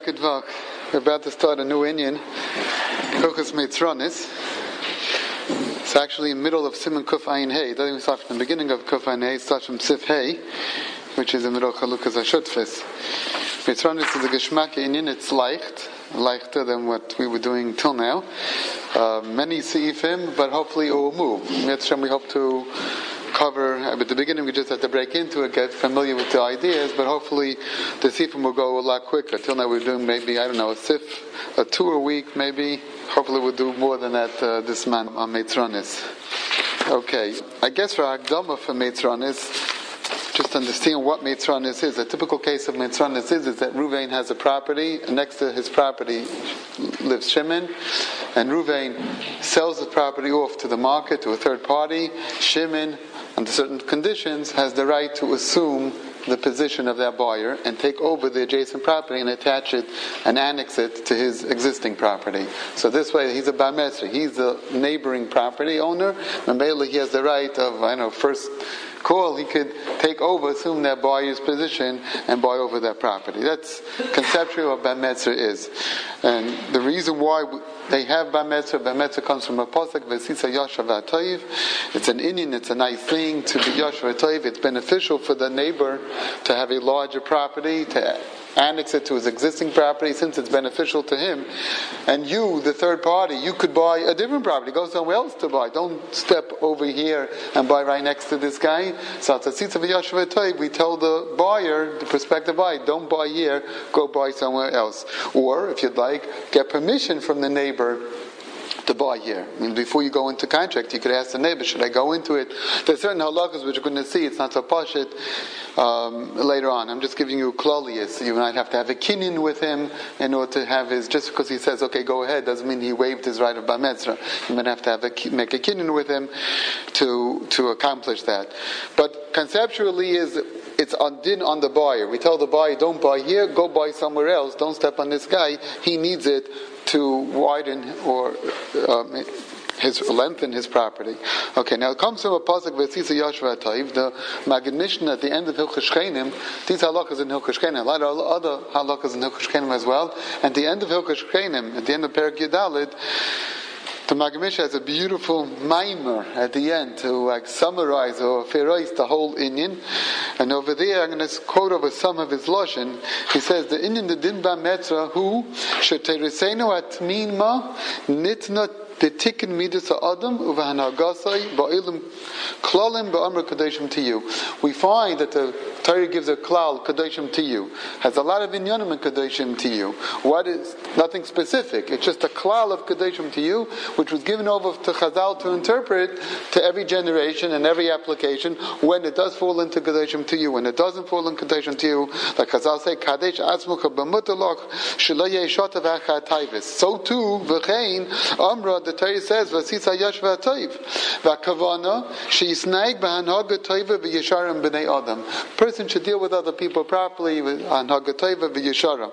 We're about to start a new Inyan, Hilchos Meitzronis. It's actually in the middle of Siman Kuf Ayin Hey. It doesn't even start from the beginning of Kuf Ayin Hey. It starts from Sif Hey, which is in the middle of Chalukas HaShutfis. Meitzronis is a Geschmack Inyan. It's leichter than what we were doing till now. Many Seifim, but hopefully it will move. Mitzvah, we hope to cover, at the beginning we just had to break into it, get familiar with the ideas, but hopefully the Sifim will go a lot quicker. Till now we're doing maybe, a Sif, a 2 a week maybe. Hopefully we'll do more than that this month on Meitzronis. Okay, I guess for Akdama for Meitzronis, just understand what Meitzronis is. A typical case of Meitzronis is that Ruvain has a property, and next to his property lives Shimon, and Ruvain sells the property off to the market, to a third party. Shimon, under certain conditions, has the right to assume the position of that buyer and take over the adjacent property and attach it and annex it to his existing property. So this way he's a bar metzri. He's the neighboring property owner, and basically he has the right of, first call, he could take over, assume that buyer's position and buy over that property. That's conceptually what bar metzri is. And the reason why they have bar metzri comes from a pasuk, V'sisa yashav v'atoiv. It's an Inyan, it's a nice thing to be yashav v'atoiv. It's beneficial for the neighbor to have a larger property, to annex it to his existing property, since it's beneficial to him. And you, the third party, you could buy a different property, go somewhere else to buy. Don't step over here and buy right next to this guy. So it's a tzitza v'yashav v'atoiv. We tell the buyer, the prospective buyer, don't buy here, go buy somewhere else. Or, if you'd like, get permission from the neighbor to buy here. I mean, before you go into contract, you could ask the neighbor, should I go into it? There's certain halachas which you're going to see, it's not so pashut later on. I'm just giving you a klolius. You might have to have a kinyan with him in order to have his, just because he says, okay, go ahead, doesn't mean he waived his right of bar metzra. You might have to make a kinyan with him to accomplish that. But conceptually it's on din on the buyer. We tell the buyer, don't buy here, go buy somewhere else, don't step on this guy, he needs it to widen or lengthen his property. Okay, now it comes from a pasuk v'tzisa yashva atayv. The Magid Mishnah at the end of Hilchos Shchenim. These halachas in Hilchos Shchenim, a lot of other halachas in Hilchos Shchenim as well. At the end of Hilchos Shchenim, at the end of Perek Yudalid, the Magid Mishnah has a beautiful maimer at the end to summarize or feroize the whole Inyan. And over there, I'm going to quote over some of his lashon. He says, the Inyan the din bar metzra who sheteresenu atminma nitna the tikkun midas ha'adam uvahanhagasai ba'ilim klalim ba'amr kadeshim to you. We find that the Torah gives a klal kadeshim to you. Has a lot of inyanim and kadeshim to you. What is nothing specific? It's just a klal of kadeshim to you, which was given over to Chazal to interpret to every generation and every application. When it does fall into kadeshim to you, when it doesn't fall into kadeshim to you, like Chazal say, kadesh atzmucha b'mutalach shelo yeshotav achad taivis. So too v'chein amra. The Torah says, "Vasisa yashva toiv, v'kavana sheisnaig b'hanhaga toiva v'yesharim b'nei adam." Person should deal with other people properly with hanhaga toiva v'yesharim.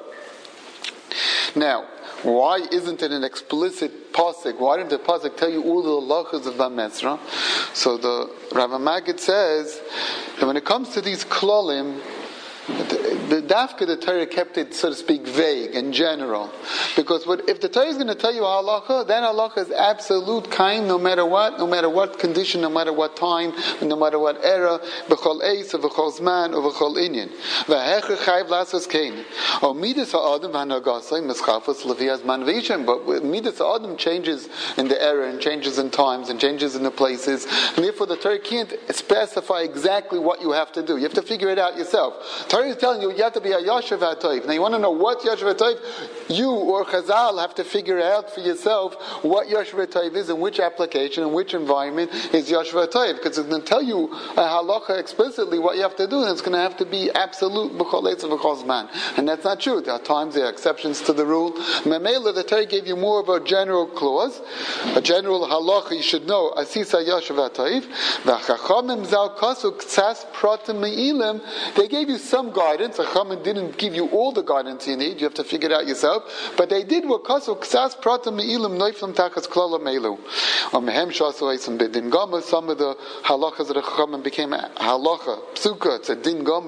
Now, why isn't it an explicit pasuk? Why didn't the pasuk tell you all the halachas of bar metzra? So the Rav Magid says that when it comes to these klolim, the dafka, the Torah kept it, so to speak, vague and general. Because if the Torah is going to tell you halacha, then halacha is absolute kind, no matter what condition, no matter what time, no matter what era, b'chol eis, or b'chol zman, or b'chol inyan. V'hecher chayv lasas kein. Or midas ha'adam v'hanagasai, mischafos levias man v'ishem. But midas ha'adam changes in the era, and changes in times, and changes in the places. And therefore the Torah can't specify exactly what you have to do. You have to figure it out yourself. Torah is telling you have to be a yashav ha'toiv. Now you want to know what yashav ha'toiv? You or Chazal have to figure out for yourself what yashav ha'toiv is, in which application, in which environment is yashav ha'toiv. Because it's going to tell you a halacha explicitly what you have to do, and it's going to have to be absolute b'chol eitz v'chol zman. And that's not true. There are times there are exceptions to the rule. Memela, the Torah gave you more of a general clause, a general halacha. You should know asisa yashav ha'toiv. V'chachamim zal kasu k'tzas pratim me'ilim. They gave you some guidance. Chachamim didn't give you all the guidance you need. You have to figure it out yourself. But they did what kasu ksas pratam me'ilim noiflam tachas klala meilu. Or mehem shasu eisam bedin gama. Some of the halachas of the Chachamim became halacha, psuka. It's a din gama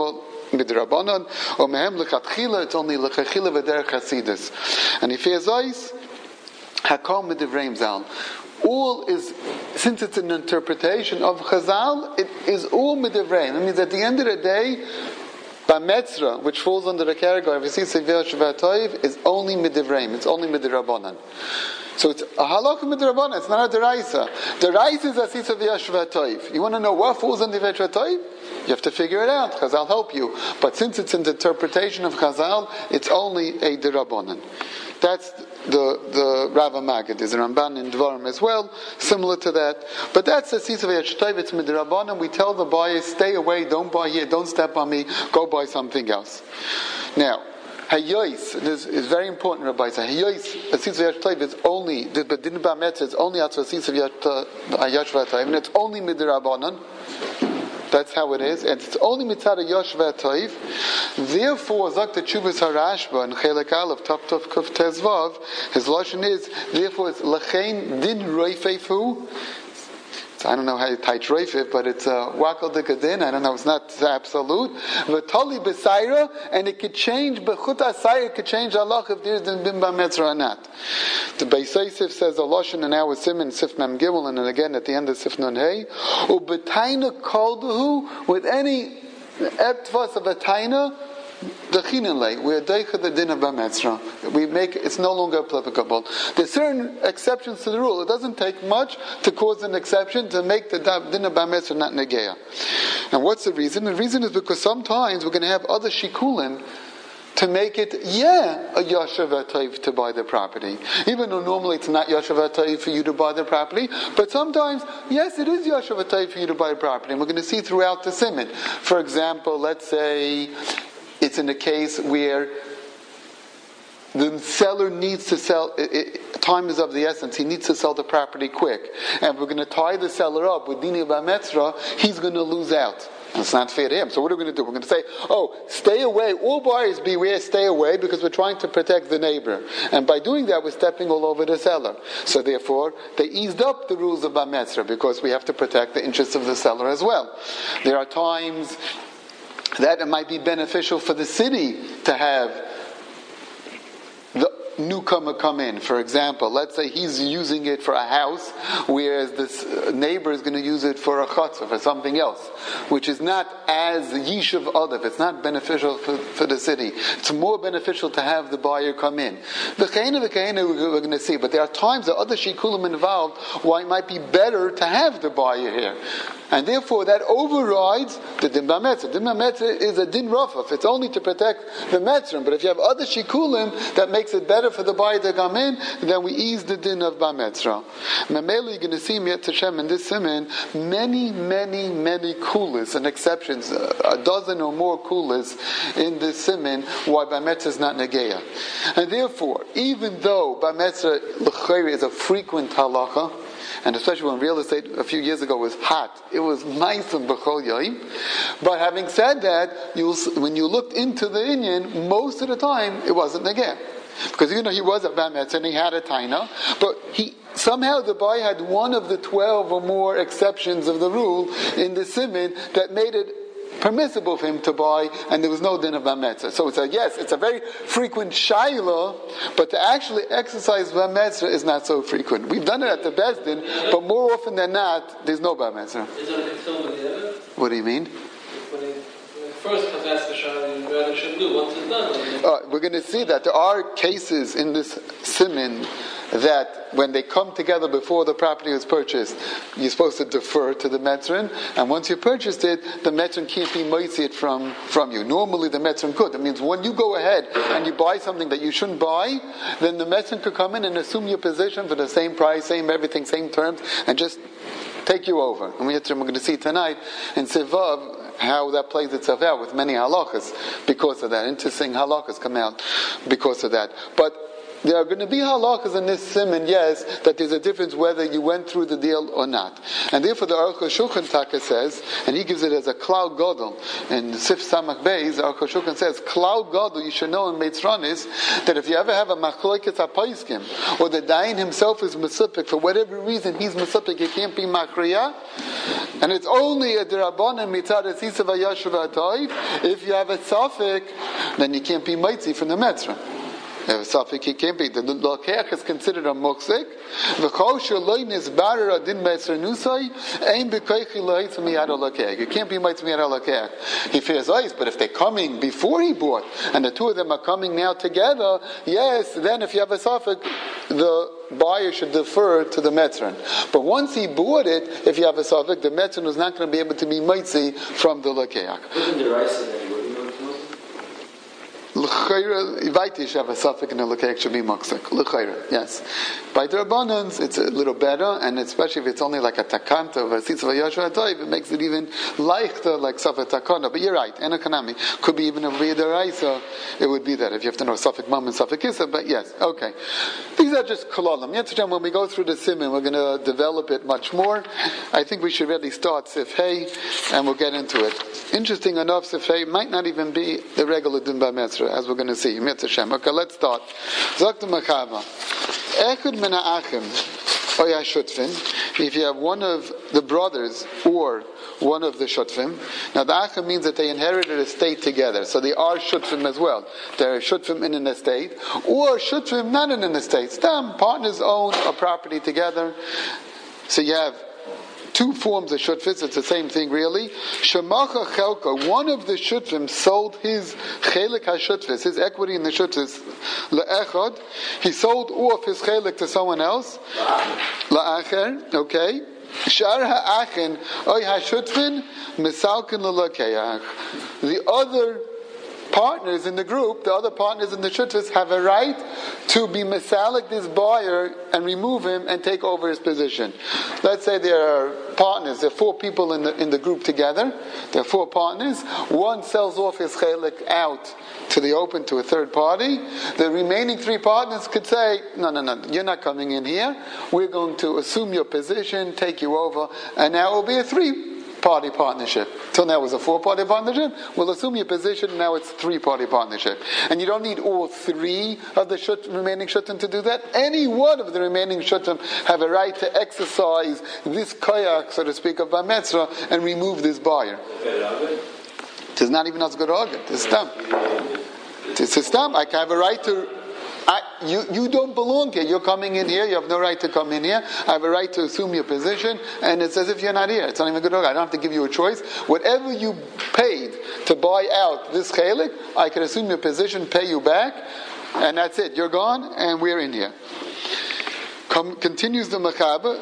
midrabanan, or mehem lechatchila, it's only lechatchila v'derech hasidus. And if he has ice, hakol midivreim zal. All is, since it's an interpretation of Chazal, it is all midivreim. It means at the end of the day, Bametzra, which falls under the category of Yisisa Yashvat Toiv, is only midivreim. It's only midrabanan. So it's a halakha midrabanan. It's not a deraisa. Deraisa is Asisa Yashvat Toiv. You want to know what falls under Yashvat Toiv? You have to figure it out. Chazal help you. But since it's an interpretation of Chazal, it's only a derabanan. That's the Rava Magid. There's a Ramban in Dvarim as well, similar to that. But that's the Sisa V'Yashtav, it's Midrabanan. We tell the buyer, stay away, don't buy here, don't step on me, go buy something else. Now, Hayois, this is very important, Rabbi. Hayois, a Sisa V'Yashtav is only, but Din Ba'metz is only Atzva Sisa V'Yashtav, and it's only Midrabanan. That's how it is, and it's only mitzad Yoshva Toiv. Therefore, Zak the Chuvas Harashba and Chelek Aleph Top Kuf Tezvav, his lashon is therefore it's Lachain Din Roifefu. I don't know how you type Roifef, but it's Wakal Dekadin. I don't know, it's not absolute. V'tali B'Saira, and it could change. B'chut Asayir could change Allah if there's Din Bimba Metzra or not. The Beis Yosef says the lashon in our Siman Sif Mem Gimel, and then again at the end of Sif Nun Hey, Ubetaina Kolduhu, with any Eptvas of a Taina, the Chinanle, we are Deicha the Din of Bametzra. We make it's no longer applicable. There's certain exceptions to the rule. It doesn't take much to cause an exception to make the Din of Bametzra not Negeya. And what's the reason? The reason is because sometimes we're going to have other Shikulim to make it, a Yashav Atayv to buy the property. Even though normally it's not Yashav Atayv for you to buy the property, but sometimes, yes, it is Yashav Atayv for you to buy the property. And we're going to see throughout the Siman. For example, let's say it's in a case where the seller needs to sell, time is of the essence, he needs to sell the property quick. And we're going to tie the seller up with Dini Bametzra, he's going to lose out. It's not fair to him. So what are we going to do? We're going to say, stay away. All buyers beware, stay away, because we're trying to protect the neighbor. And by doing that, we're stepping all over the seller. So therefore, they eased up the rules of Bametzra, because we have to protect the interests of the seller as well. There are times that it might be beneficial for the city to have the newcomer come in. For example, let's say he's using it for a house, whereas this neighbor is going to use it for a chutzah, for something else, which is not as yishuv adav. It's not beneficial for the city. It's more beneficial to have the buyer come in. We're going to see, but there are times that other shikulim involved why it might be better to have the buyer here. And therefore that overrides the Din Ba'Metzra. Din Ba'Metzra is a Din Rafaf. It's only to protect the Metzrim. But if you have other Shikulim that makes it better for the buyer to come in, then we ease the Din of Ba'Metzra. Mamela, you're going to see Mi'at Hashem in this Siman, many kulas and exceptions, a dozen or more kulas in this Siman, why Ba'Metzra is not Negeya. And therefore, even though Ba'Metzra L'chayri is a frequent halacha, and especially when real estate a few years ago was hot, it was nice and b'chol yaim. But having said that, when you looked into the Inyan, most of the time it wasn't negeh. Because he was a Bametz and he had a taina, but somehow the buyer had one of the 12 or more exceptions of the rule in the Siman that made it permissible for him to buy, and there was no din of Bametzra. So it's a very frequent shaila, but to actually exercise Bametzra is not so frequent. We've done it at the Beis Din, but more often than not, there's no Bametzra. What do you mean? First, that's the shaila you rather should do. Once it's done, we're going to see that there are cases in this siman that when they come together before the property is purchased, you're supposed to defer to the Metzrin, and once you purchased it, the Metzrin can't be moitzi it from you. Normally the Metzrin could. That means when you go ahead and you buy something that you shouldn't buy, then the Metzrin could come in and assume your position for the same price, same everything, same terms, and just take you over. And we're going to see tonight in Sivav how that plays itself out with many halachas because of that. Interesting halachas come out because of that. But there are going to be halachas in this siman, yes, that there's a difference whether you went through the deal or not. And therefore the Aruch HaShulchan Taka says, and he gives it as a klal gadol, in Sif Samach Beis, the Aruch HaShulchan says, klal gadol, you should know in Meitzranis, that if you ever have a machloiket hapaiskim, or the dayan himself is mesupik, for whatever reason he's mesupik, he can't be machriya, And it's only a derabanan mitzad esisa v'yashuv ha'toiv. If you have a suffix, then you can't be mitzi from the metzron. If a suffix, he can't be. The lakeach is considered a muksik. V'chol shaloi nizbarer adin metzronusai ein b'koichi loitz miyad lakeach. You can't be mitzi miyad lakeach. He fears ice, but if they're coming before he bought, and the two of them are coming now together, yes, then if you have a suffix, the buyer should defer to the metzron. But once he bought it, if you have a suffix, the metzron is not going to be able to be mitzi from the lakeach. Wouldn't the rice that you wouldn't know L'chayra, Ivaiti should have a suffix and the lakeach should be muksik. L'chayra, yes. By the Rabbanans, it's a little better, and especially if it's only like a takanta or a sitz v'yashu ha'toiv, it makes it even leichter, like suffix takana. But you're right, enakanami. Could be even a v'yedaraisa, it would be that, if you have to know suffix mam and suffix isa, but yes, okay. These are just kolalim. Yesterday, when we go through the siman, we're going to develop it much more. I think we should really start Sif Hey, and we'll get into it. Interesting enough, Sif Hey might not even be the regular din b'metzra, as we're going to see. Mitzvah Shem. Okay, let's start. Zok the Machava. Echad min ha'achim oya shutfin. If you have one of the brothers or one of the shutfim. Now the achim means that they inherited a estate together. So they are shutfim as well. They're shutfim in an estate. Or shutfim not in an estate. Some partners own a property together. So you have two forms of shutfis, it's the same thing really. Shemacha chelka, one of the shutfim sold his chelik ha-shutfis, his equity in the shutfis, le'echad. He sold off his chelik to someone else. La'acher, okay. Shar ha'achin, oy ha-shutfin, misalkin l'lakeach. The other partners in the group, the other partners in the shutfis, have a right to be mesalik this buyer and remove him and take over his position. Let's say there are partners, there are four people in the group together, there are four partners, one sells off his chelik out to the open to a third party, the remaining three partners could say, no, you're not coming in here, we're going to assume your position, take you over, and now it will be a three-party partnership. Till now it was a four-party partnership. We'll assume your position. Now it's three-party partnership, and you don't need all three of the remaining shuttim to do that. Any one of the remaining shuttim have a right to exercise this koyak, so to speak, of Bametzra and remove this buyer. It's not even as good argument. It's stam. It's a stam. I have a right to. You don't belong here. You're coming in here. You have no right to come in here. I have a right to assume your position, and it's as if you're not here. It's not even good. I don't have to give you a choice. Whatever you paid to buy out this chelik, I can assume your position, pay you back, and that's it. You're gone, and we're in here. Continues the Machaba.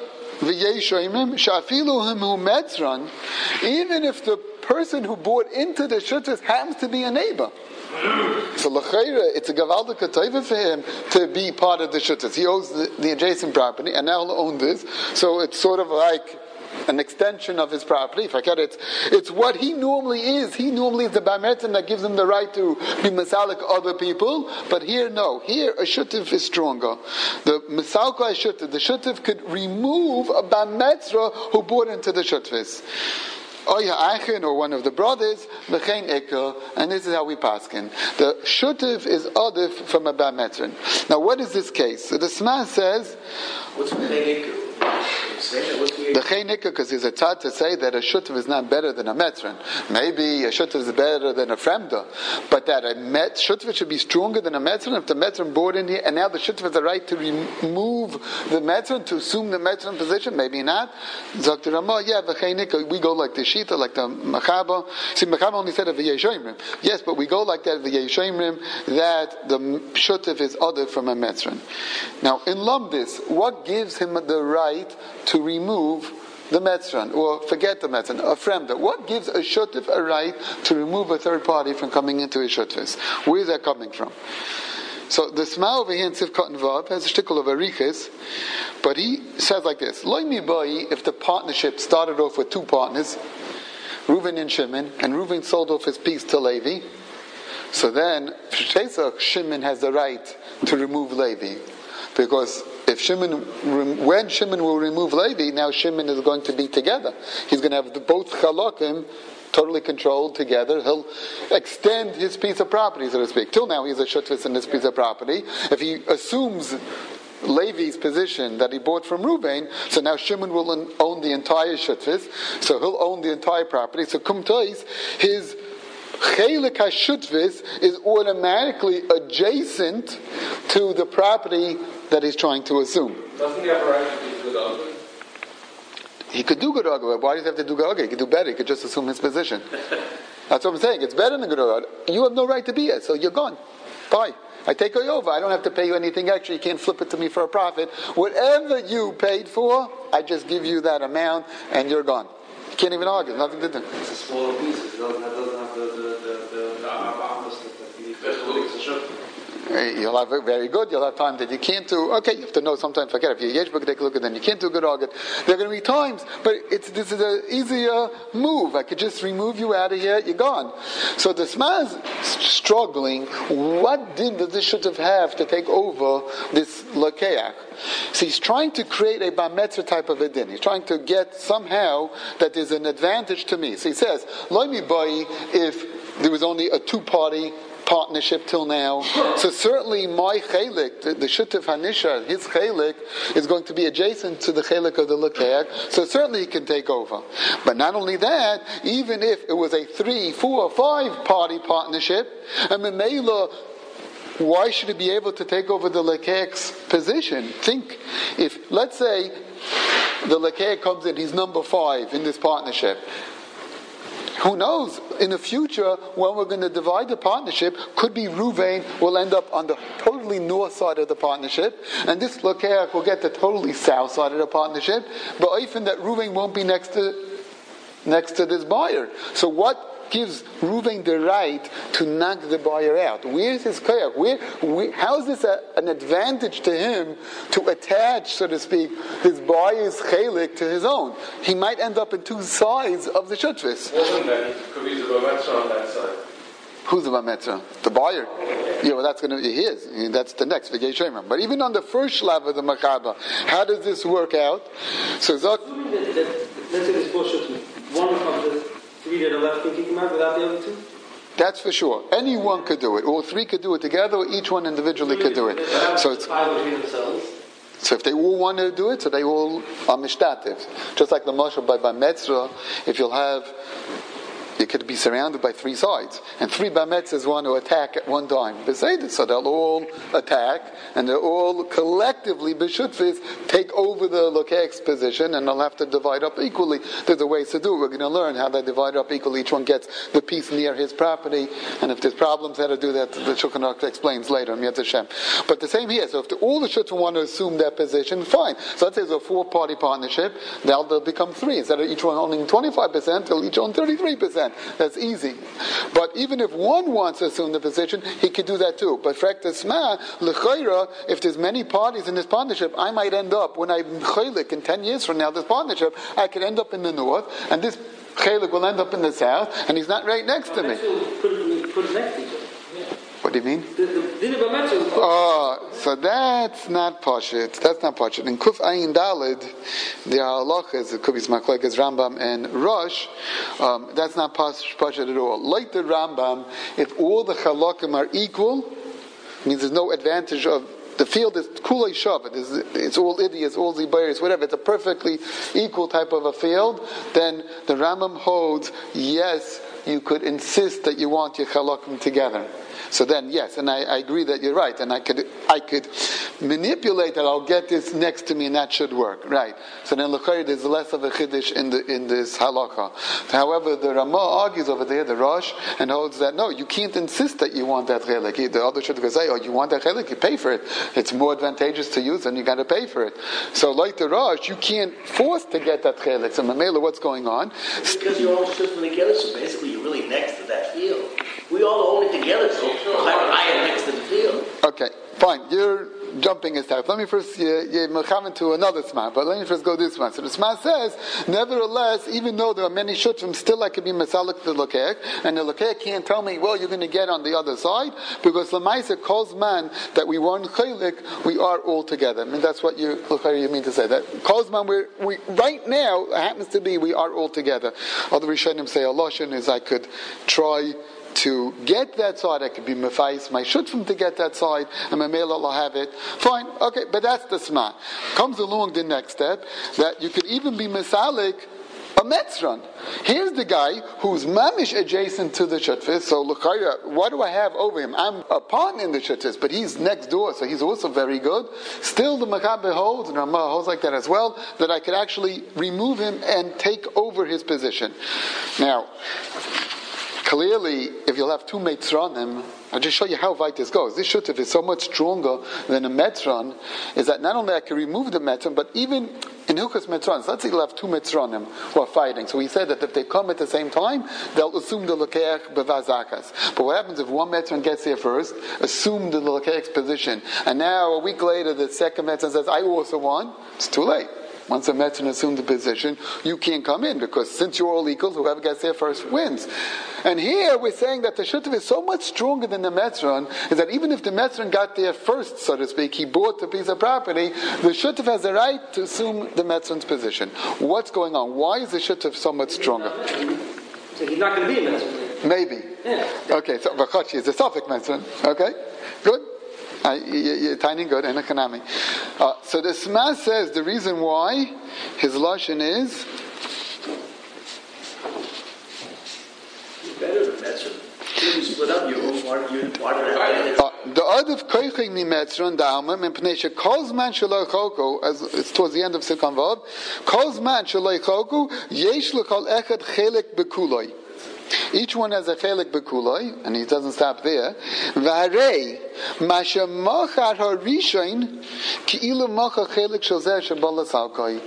Even if the person who bought into the shuttas happens to be a neighbor. So l'chayra, it's a gavaldika taiva for him to be part of the shuttas. He owns the adjacent property, and now he'll own this. So it's sort of like an extension of his property. If I get it, it's what he normally is. He normally is the bametzin that gives him the right to be masalik other people. But here, no. Here, a shutif is stronger. The misalka shutif, the shutif could remove a bametzra who bought into the shutifis. Oya Achin, or one of the brothers, V'chein Eker, and this is how we paskin. The shutif is odif from a bametron. Now, what is this case? So the Sma says, what's V'chein Eker? The chaynika, because there's a tzad to say that a shutiv is not better than a metron. Maybe a shutiv is better than a fremda, but that a shutiv should be stronger than a metron. If the metron bought in here, and now the shutiv has the right to remove the metron, to assume the metron position, maybe not. Dr. Ramah, yeah, the chaynika, we go like the shita, like the machaba. See, machaba only said of the yeshayimrim. Yes, but we go like that, the yeshayimrim, that the shutiv is other from a metron. Now, in Lumdis, what gives him the right to remove the metzran, or forget the metzran, a fremda? What gives a shutif a right to remove a third party from coming into his shutifis? Where is that coming from? So the Sma over here in Sivkot and Vav has a shtickle of Arichis, but he says like this: Loi mi boi, if the partnership started off with two partners, Reuven and Shimon, and Reuven sold off his piece to Levi, so then Shimon has the right to remove Levi. Because if when Shimon will remove Levi, now Shimon is going to be together. He's going to have both chalakim totally controlled together. He'll extend his piece of property, so to speak. Till now, he's a shutfis in this piece of property. If he assumes Levi's position that he bought from Reuven, so now Shimon will own the entire Shutvis, so he'll own the entire property. So Kumtois, his Chelik HaShutvis is automatically adjacent to the property that he's trying to assume. Doesn't he have a right to do good argument? He could do good argument. Why does he have to do good argument? He could do better. He could just assume his position. That's what I'm saying. It's better than good argument. You have no right to be here, so you're gone. Bye. I take you over. I don't have to pay you anything extra. You can't flip it to me for a profit. Whatever you paid for, I just give you that amount, and you're gone. You can't even argue. Nothing to do. It's a smaller piece. It doesn't have the boundaries that you need to. You'll have it very good. You'll have time that you can't do. Okay, you have to know sometimes. Forget if you're Yeshbuk, take a look at them. You can't do good argument. There are going to be times, but this is an easier move. I could just remove you out of here. You're gone. So the Sma is struggling. What din does this should have to take over this lakeach? So he's trying to create a bar mitzvah type of a din. He's trying to get somehow that there's an advantage to me. So he says, "Lo mi bai," if there was only a two-party partnership till now. So certainly my chelik, the Shutef Hanisha, his chelik is going to be adjacent to the chelik of the Lekeach. So certainly he can take over. But not only that, even if it was a 3, 4, 5 party partnership, and Memela, why should he be able to take over the Lekeach's position? Think, if, let's say, the Lekeach comes in, he's number 5 in this partnership. Who knows? In the future, when we're going to divide the partnership, could be Reuven will end up on the totally north side of the partnership, and this Lekeach will get the totally south side of the partnership. But often that Reuven won't be next to this buyer. So what gives Reuven the right to knock the buyer out? Where's his koyach? How is this an advantage to him to attach, so to speak, this buyer's chelik to his own? He might end up in two sides of the shutvis. Wasn't that he could be the Bametzah on that side? Who's the Bametzah? The buyer. Yeah, well, that's going to be his. That's the next V'gei. But even on the first shlav of the Machaba, how does this work out? So Zok. Let's say there's 4 shutvis. One of the 3 that are left can kick him out without the other 2? That's for sure. Anyone could do it. All 3 could do it together, or each one individually could do it. So it's between themselves. So if they all want to do it, so they all are mishtativ. Just like the mashal by Metzra, if you'll have, you could be surrounded by 3 sides, and 3 Bametzes want to attack at one time. So they'll all attack, and they'll all collectively, B'shutfis, take over the Lekeach's position, and they'll have to divide up equally. There's a ways to do it. We're going to learn how they divide up equally. Each one gets the piece near his property, and if there's problems how to do that, the Shulchan Aruch explains later, Miyat Hashem. But the same here. So if all the Shutfim want to assume that position, fine. So let's say there's a 4-party partnership, they'll become 3. Instead of each one owning 25%, they'll each own 33%. That's easy. But even if one wants to assume the position, he could do that too. But Frektasma, L'chayra, if there's many parties in this partnership, I might end up, when I'm chaylik in 10 years from now, this partnership, I could end up in the north, and this chaylik will end up in the south, and he's not right next to me. Put it next to each other. What do you mean? Oh, so that's not Pashit. That's not Pashit. In Kuf Ayin Dalid, the halachas, it could be Smaklekas Rambam and Rosh, that's not Pashit at all. Like the Rambam, if all the halakim are equal, means there's no advantage of the field is kulei shavet. It's all idiots, all zibayers, whatever. It's a perfectly equal type of a field. Then the Rambam holds, yes, you could insist that you want your halakim together. So then, yes, and I agree that you're right, and I could manipulate that. I'll get this next to me, and that should work, right? So then, l'chayr, there's less of a chiddush in this halacha. However, the Ramah argues over there, the Rosh, and holds that no, you can't insist that you want that chelik. The other should say, oh, you want that chelik, you pay for it. It's more advantageous to use, and you got to pay for it. So, like the Rosh, you can't force to get that chelik. So, Mamela, what's going on? Because you're all shifting together, so basically you're really next to that field. We all own it together, so I am next to the field. Okay, fine. You're jumping a step. Let me first, you're mechaven to another Sma, but let me first go this one. So the Sma says, nevertheless, even though there are many shutfim, still I could be mesalik the Lekeach, and the Lekeach can't tell me, well, you're going to get on the other side, because Lamaisa calls man that we weren't chaylik, we are all together. I mean, that's what you mean to say. That calls man, we right now, it happens to be, we are all together. Other Rishonim say, Allah is I could try to get that side, I could be mefais my shutfim to get that side, and my male will have it. Fine, okay, but that's the sma. Comes along the next step, that you could even be mesalik a metzron. Here's the guy who's mamish adjacent to the shutfis. So l'chayra, what do I have over him? I'm a partner in the shutfis, but he's next door, so he's also very good. Still, the Machaber holds, and Ramah holds like that as well, that I could actually remove him and take over his position. Now, clearly, if you'll have two metzronim, I'll just show you how weit this goes. This shutf is so much stronger than a metron, is that not only I can remove the metron, but even in Hilchos Metrons, let's say you'll have two metronim who are fighting. So we said that if they come at the same time, they'll assume the Lekeach bevazakas. But what happens if one metron gets here first, assume the Lekeach's position, and now a week later the second metron says, I also won, it's too late. Once a metron assumed the position, you can't come in, because since you're all equal, whoever gets there first wins. And here we're saying that the shutf is so much stronger than the metron, is that even if the metron got there first, so to speak, he bought the piece of property, the shutf has the right to assume the metron's position. What's going on? Why is the shutf so much stronger? So he's not going to be a metron. Maybe. Yeah. Okay, so Vachachi is a suffix metron. Okay, good. You're tiny good and economic. So the Sma says the reason why his lashon is better than Metzron. You split up your own part of that. The other koiching mi Metzron dalma mipnei shekol zman shelo choku, as it's towards the end of Sikon Vav, kol zman shelo choku yesh lekol echad chelik bekuloi. Each one has a chelik bekuloi, and he doesn't stop there. V'harei masha mochar harishain ki'ilu mochar chelik shel zeh shebalas alkoi.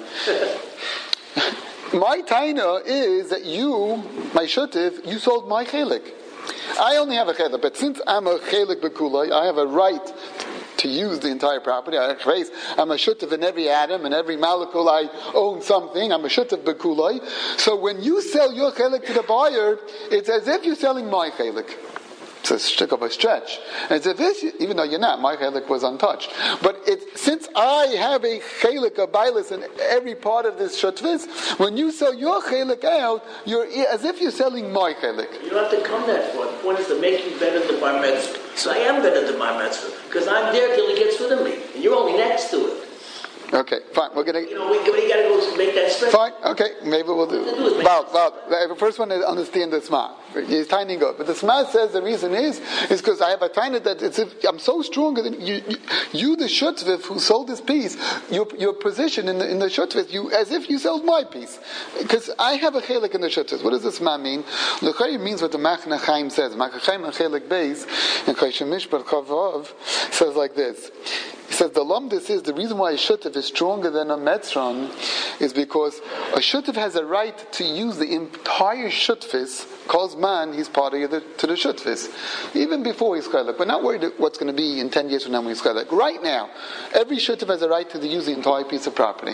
My taina is that you, my shutif, you sold my chelik. I only have a chelik, but since I'm a chelik bekuloi, I have a right to use the entire property. I'm a shutef in every atom, and every molecule I own something. I'm a shutef bekuloi. So when you sell your chelik to the buyer, it's as if you're selling my chelik. It's a stick of a stretch. And it's as if, even though you're not, my chelik was untouched. But since I have a chelik, a bailus in every part of this shutvis, when you sell your chelik out, you're as if you're selling my chelik. You don't have to come that far. The point is to make you better than my metzvah. So I am better than my metzvah, because I'm there till he gets rid of me, and you're only next to it. Okay, fine. We're gonna. We got to go make that stretch. Fine. Okay, maybe we'll do. The first one is understand the Sma. It's tiny good, but the Sma says the reason is because I have a tiny that it's if I'm so stronger than you the shutvif who sold this piece. Your position in the shutvif, you as if you sold my piece, because I have a chelik in the shutvif. What does the Sma mean? The chelik means what the Machna Chaim says. Machna Chaim and chelik beis and Chaim Mishpat Chavav says like this. He says the lumdis is the reason why a shutif is stronger than a metron is because a shutif has a right to use the entire shutfis. Calls man, he's party to the shutfis, even before he's chelek. We're not worried what's going to be in 10 years from now when he's chelek. Right now, every shutif has a right to use the entire piece of property.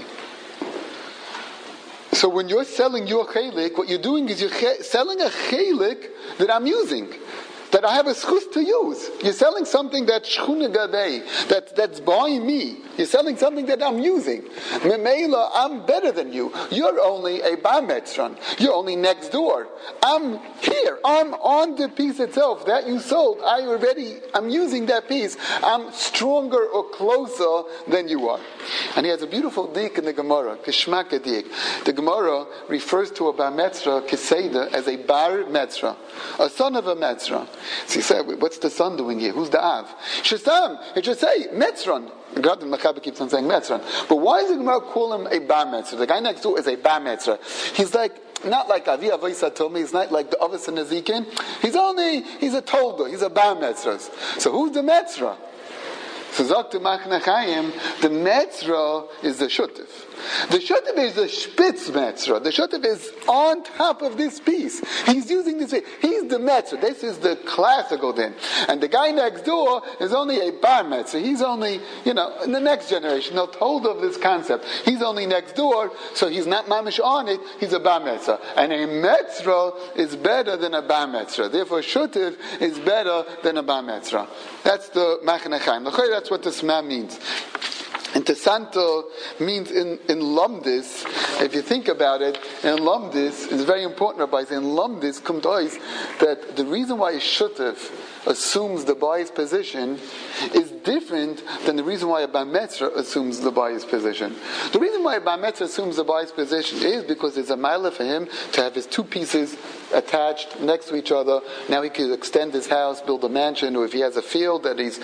So when you're selling your chelik, what you're doing is you're selling a chelik that I'm using, that I have a schus to use. You're selling something that's shchuna gadei, that's buying me. You're selling something that I'm using. Memela, I'm better than you. You're only a bar metzron. You're only next door. I'm here. I'm on the piece itself that you sold. I'm using that piece. I'm stronger or closer than you are. And he has a beautiful dik in the Gemara, Kishmaka dik. The Gemara refers to a bar metzra, Keseda, as a bar metzra, a son of a metzra. So he said, what's the son doing here? Who's the Av? Shestam, it should say Metzron. God, the Machaber keeps on saying Metzron. But why does the Gemara call him a Bar Metzra? The guy next door is a Bar Metzra. He's like, not like Avi Avoisa told me, he's not like the Avos and Ezekiel. He's a Toldo, he's a Bar Metzra. So who's the Metzra? So Zok Machna Chaim, the Metzra is the Shutif. The Shutif is the Spitz Metzra. The Shutif is on top of this piece. He's using this piece. He's the Metzra. This is the classical din. And the guy next door is only a Bar Metzra. He's only, in the next generation, they'll told of this concept. He's only next door, so he's not mamish on it, he's a Bar Metzra. And a Metzra is better than a Bar Metzra. Therefore, Shutif is better than a Bar Metzra. That's the Machna Chaim. That's what the Sma means. Interessanto means in Lumdis, if you think about it, in Lumdis, it's very important, Rabbi, in Lumdis, kommt ois, that the reason why a Shutif assumes the Bai's position is different than the reason why a Bar Mitzvah assumes the Bai's position. The reason why a Bar Mitzvah assumes the Bai's position is because it's a mila for him to have his two pieces attached next to each other. Now he could extend his house, build a mansion, or if he has a field that he's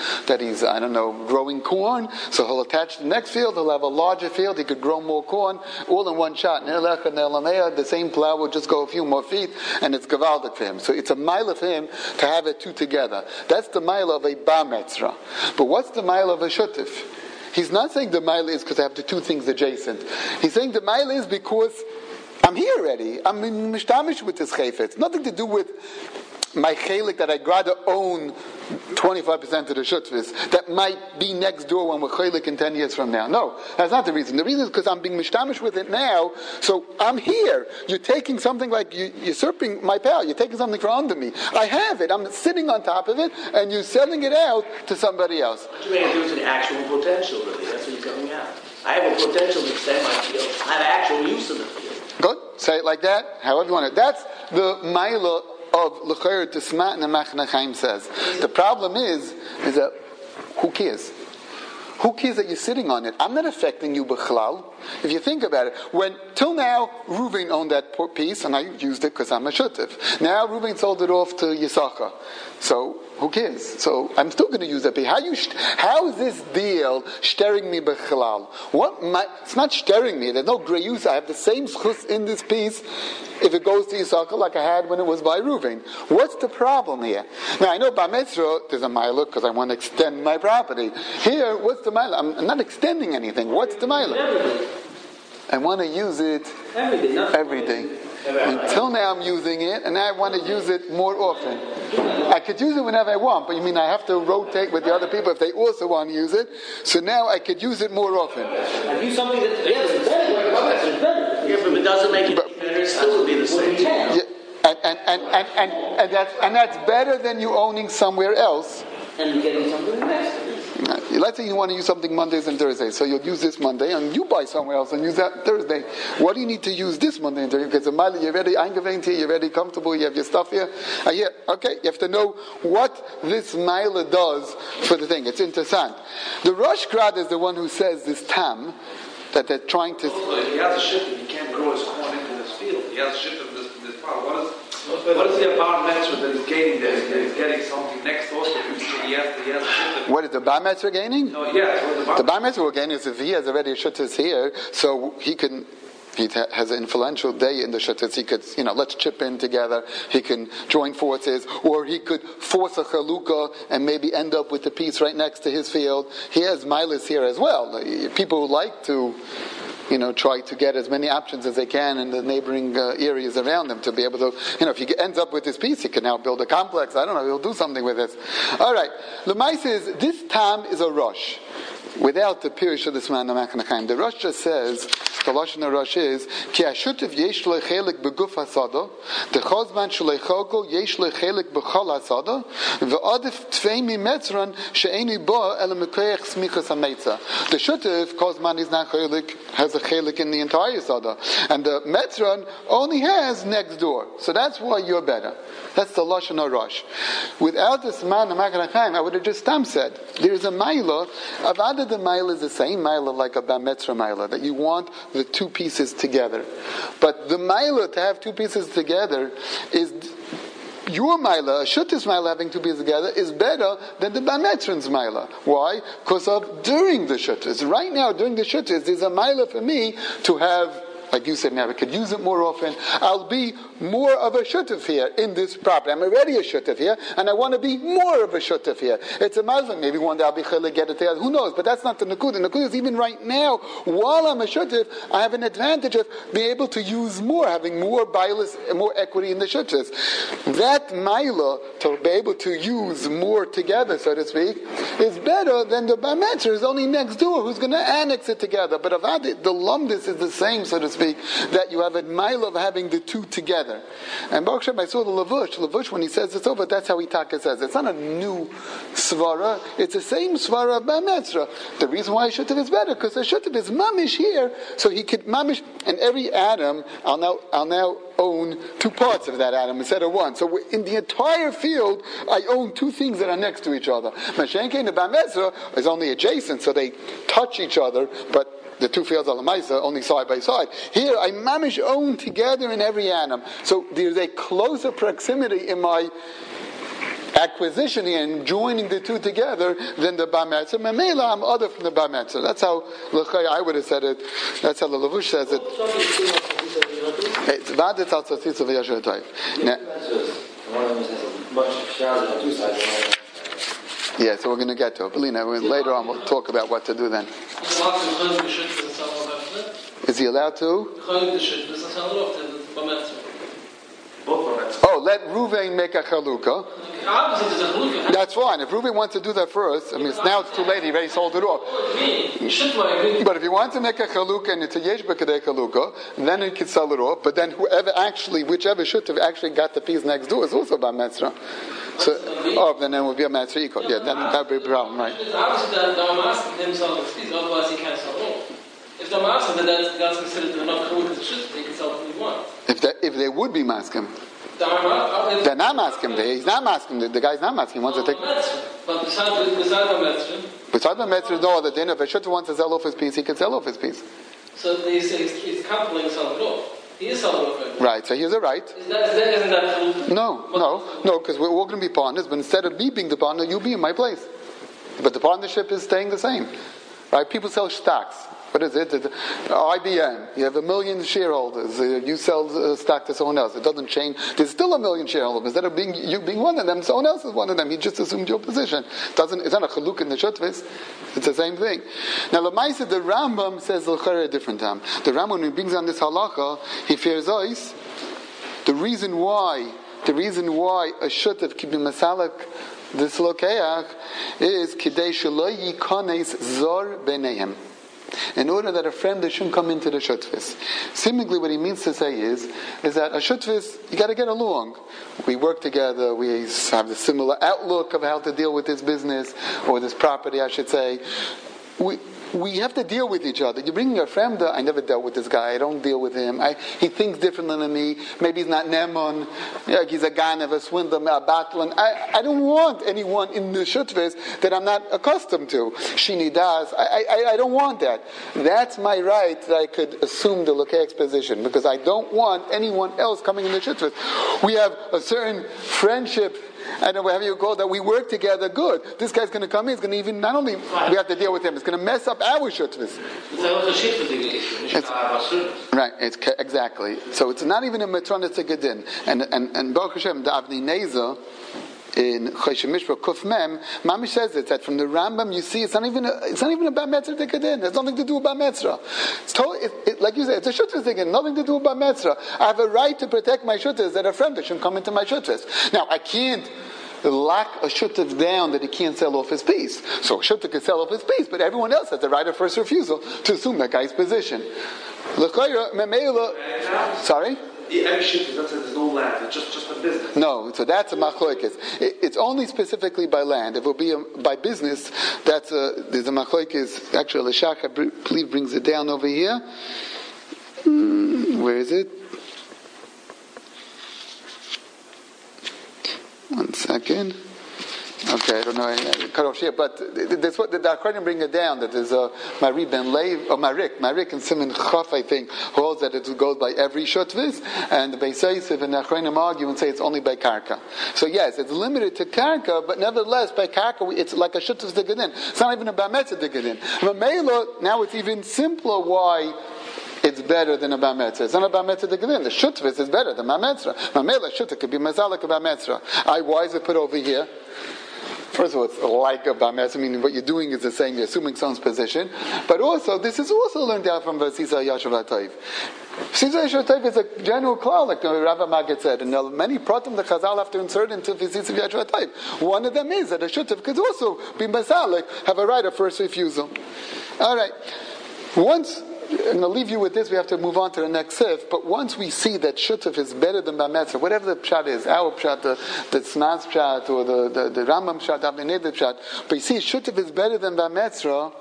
growing corn, so he'll attach the next field, he'll have a larger field, he could grow more corn, all in one shot. The same plow will just go a few more feet, and it's gavaldik for him. So it's a mila for him to have it two together. That's the mila of a Bar Mitzvah. But what's the mila of a Shutif? He's not saying the mila is because I have the two things adjacent. He's saying the mila is because I'm here already. I'm in mishtamish with this chayfetz. Nothing to do with my chelik that I'd rather own 25% of the shutvis that might be next door when we're chelik in 10 years from now. No, that's not the reason. The reason is because I'm being mishtamish with it now, so I'm here. You're taking something like you're usurping my power. You're taking something from under me. I have it. I'm sitting on top of it, and you're selling it out to somebody else. What you mean there's an actual potential, really? That's what you're coming out. I have a potential to extend my field. I have actual use of the field. Good. Say it like that. However you want it. That's the mila of L'chair Tismat and the Machne Chaim says. The problem is that who cares? Who cares that you're sitting on it? I'm not affecting you b'chlal. If you think about it, till now Reuven owned that piece and I used it because I'm a shutif. Now Reuven sold it off to Yisachar. So who cares? So I'm still going to use that piece. How is this deal shtering me b'chlal? It's not shtering me. There's no grey use. I have the same schus in this piece if it goes to Yisachar like I had when it was by Reuven. What's the problem here? Now I know by Mitzvah there's a mila because I want to extend my property. Here, what's the mila? I'm not extending anything. What's the mila? I want to use it every day. Until now I'm using it, and now I want to use it more often. I could use it whenever I want, but you mean I have to rotate with the other people if they also want to use it. So now I could use it more often. And do something that's better. Yeah, but it doesn't make it better. It still would be the same. Yeah, and that's better than you owning somewhere else. And getting something next. Let's say you want to use something Mondays and Thursdays, so you'll use this Monday, and you buy somewhere else and use that Thursday. What do you need to use this Monday and Thursday? Because the mile you're ready, you're ready, comfortable, you have your stuff here. Okay, you have to know what this mile does for the thing. It's interessant. The Rosh Grad is the one who says this tam that they're trying to. He has a shift, he can't grow his corn into this field. He has a shift of this part. What is the Bar Mitzvah that he's gaining there? He's getting something next door to him. He has a shift. What is the Bar Mitzvah gaining? No, yes. The Bar Mitzvah gaining is if he has already a shuttis here, so he has an influential day in the shuttis. He could, let's chip in together. He can join forces, or he could force a chalukah and maybe end up with the piece right next to his field. He has milas here as well. People who like to try to get as many options as they can in the neighboring areas around them to be able to, if he ends up with this piece, he can now build a complex. I don't know, he'll do something with this. All right. The Maisa is, this tam is a rush. Without the Pirish of this man, the Rosh just says, the Lashon Rosh is, Ki hashutiv yesh lo chelik beguf hasada, the chozman shlei chogo yesh lo chelik bechol hasada, ve'adif tvei mi metzran she'eni bo ele mekoyach smichas hametza. The shutiv, chozman is not chelik, has a chelik in the entire sada, and the metzran only has next door. So that's why you're better. That's the Lashon Rosh. Without this man, I would have just said, there's a maila, Avada the maila is the same maila like a Bar Mitzvah maila, that you want the two pieces together. But the maila to have two pieces together is your maila, a shutis maila having two pieces together is better than the Bar Mitzvah's maila. Why? Because of during the shutis. Right now, during the shutis, there's a maila for me to have, like you said, now I could use it more often. I'll be more of a shutuf here in this property. I'm already a shutuf here, and I want to be more of a shutuf here. It's a Muslim. Maybe one day I'll be chilek, get it there. Who knows? But that's not the nakuda. The nakuda is even right now, while I'm a shutuf, I have an advantage of being able to use more, having more bias, more equity in the shutufs. That maila, to be able to use more together, so to speak, is better than the Bar Mitzvah is only next door, who's going to annex it together. But the lumdis is the same, so to speak. speak, that you have a mile of having the two together. And Baruch Hashem, I saw the Lavush, when he says it's over, that's how Itaka says it. It's not a new svara, it's the same svara of Bametzra. The reason why Shutiv is better, because the Shutiv is mamish here, so he could mamish, and every atom, I'll now own two parts of that atom instead of one. So in the entire field, I own two things that are next to each other. Mashenke and the Bametzra is only adjacent, so they touch each other, but the two fields are lemaisa, only side by side. Here, I mamish own together in every atom. So there's a closer proximity in my acquisition here and joining the two together than the Bametzra. Mamela, I'm other from the Bametzra. That's how I would have said it. That's how the Lavush says it. It's Vadet al Tzatzitz of Yashar Tayv. Yeah, so we're going to get to it. Belina, later on we'll talk about what to do then. Is he allowed to? Oh, let Ruvain make a chalukah. That's fine. If Ruvain wants to do that first, now it's too late. He already sold it off. But if he wants to make a chalukah and it's a yesh b'kadei chalukah, then he can sell it off. But then whichever should have actually got the piece next door is also by Metzra. So, then it would be a Metzra equal. Yeah, then that would be a problem, right? Obviously, I'm asking him sell the piece, otherwise he can't sell it off. If they're masking, then that's considered enough chalukah to should they can sell it if you want. If they would be masking. They're not masking. He's not masking. The guy's not masking. He wants to take. But besides the Metzra, no other thing. If a shutta wants to sell off his piece, he can sell off his piece. So they say he's coupling selling it off. He is selling it off. Right. So here's a right. Isn't that No, because we're all going to be partners. But instead of me being the partner, you'll be in my place. But the partnership is staying the same. Right? People sell stocks. What is it? IBM. You have 1 million shareholders. You sell stock to someone else. It doesn't change. There's still 1 million shareholders. Instead of you being one of them, someone else is one of them. He just assumed your position. It's not a chaluk in the shutvis. It's the same thing. Now, Lamaisa, the Rambam says a different time. The Rambam, when he brings on this halacha, he fears ice. The reason why a shutav can be masalik this lokeach is kidei shelo yikanes zor b'neihem. In order that a friend shouldn't come into the shutvis. Seemingly what he means to say is that a shutvis, you got to get along. We work together, we have the similar outlook of how to deal with this business, or this property, I should say. We have to deal with each other. You're bringing a friend, I never dealt with this guy, I don't deal with him. He thinks differently than me. Maybe he's not Neman, he's a ganav, a swindler, a battler. I don't want anyone in the shutvis that I'm not accustomed to. Shini das. I don't want that. That's my right that I could assume the Lokeach's position, because I don't want anyone else coming in the shutvis. We have a certain friendship, I don't know whatever you call that, we work together good. This guy's going to come in, he's going to even, not only we have to deal with him, it's going to mess up our shutvis. Right, exactly. So it's not even a metronis gedin. And Baruch Hashem, the Avnei Nezer, in Choshen Mishpah Kuf Mem, Mamish says it, that from the Rambam you see it's not even about Metzra Dekadin. There's nothing to do about Metzra. Like you said, it's a Shuttas again, nothing to do about Metzra. I have a right to protect my Shuttas, that a friend shouldn't come into my Shuttas. Now, I can't lock a Shuttav down that he can't sell off his piece. So a Shuttav can sell off his piece, but everyone else has the right of first refusal to assume that guy's position. Sorry? Every shit there's no land. It's just a business. No, so that's a machlokes. It's only specifically by land. If it will be by business, there's a machlokes. Actually, Leshach, I believe, brings it down over here. Where is it? One second. Okay, I don't know. I cut off here, but that's what the Acharonim bring it down. That there's a Mari Ben Lev or Marik and Simon Chaf, I think, holds that it goes by every shutvis, and the Beis Yosef and the Acharonim argue and say it's only by karka. So yes, it's limited to karka, but nevertheless by karka it's like a shutvis degadin. It's not even a bametza degadin. Mamela, now it's even simpler why it's better than a Bametzra. It's not a Bametzra Degadin. The Shutvis is better than Bametzra. Mamela Shutta could be Mazalik of Bametzra. Why is it put over here? First of all, it's like a Bametzra, meaning what you're doing is the same, you're assuming someone's position. But also, this is also learned out from Vasisa Yashav HaTayv. Vasisa Yashav HaTayv is a general klal, like Rabbi Maggid said, and many pratim the Chazal have to insert into Vasisa Yashav HaTayv. One of them is that a Shutav could also be Mazalik, have a right of first refusal. Alright. Once going to leave you with this. We have to move on to the next sif. But once we see that shutuf is better than Bametzra, whatever the pshat is, our pshat, the Tzmaz pshat, or the Rambam pshat, the Abnei pshat, but you see shutuf is better than Bametzra,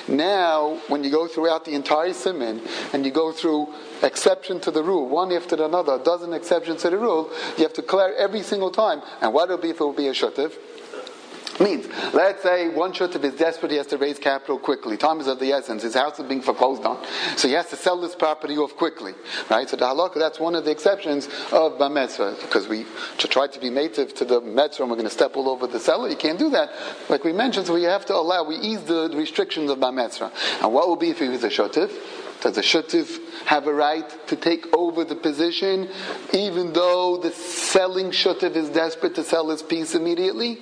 now when you go throughout the entire siman, and you go through exception to the rule, one after another, a dozen exceptions to the rule, you have to declare every single time. And what will be if it will be a shutuf? Means, let's say one shutuf is desperate, he has to raise capital quickly. Time is of the essence. His house is being foreclosed on. So he has to sell this property off quickly. Right? So the halakha, that's one of the exceptions of Bametzra. Because we try to be native to the Metzra and we're going to step all over the seller. You can't do that. Like we mentioned, so we have to we ease the restrictions of Bametzra. And what will be if he was a shutuf? Does the shutuf have a right to take over the position even though the selling shutuf is desperate to sell his piece immediately?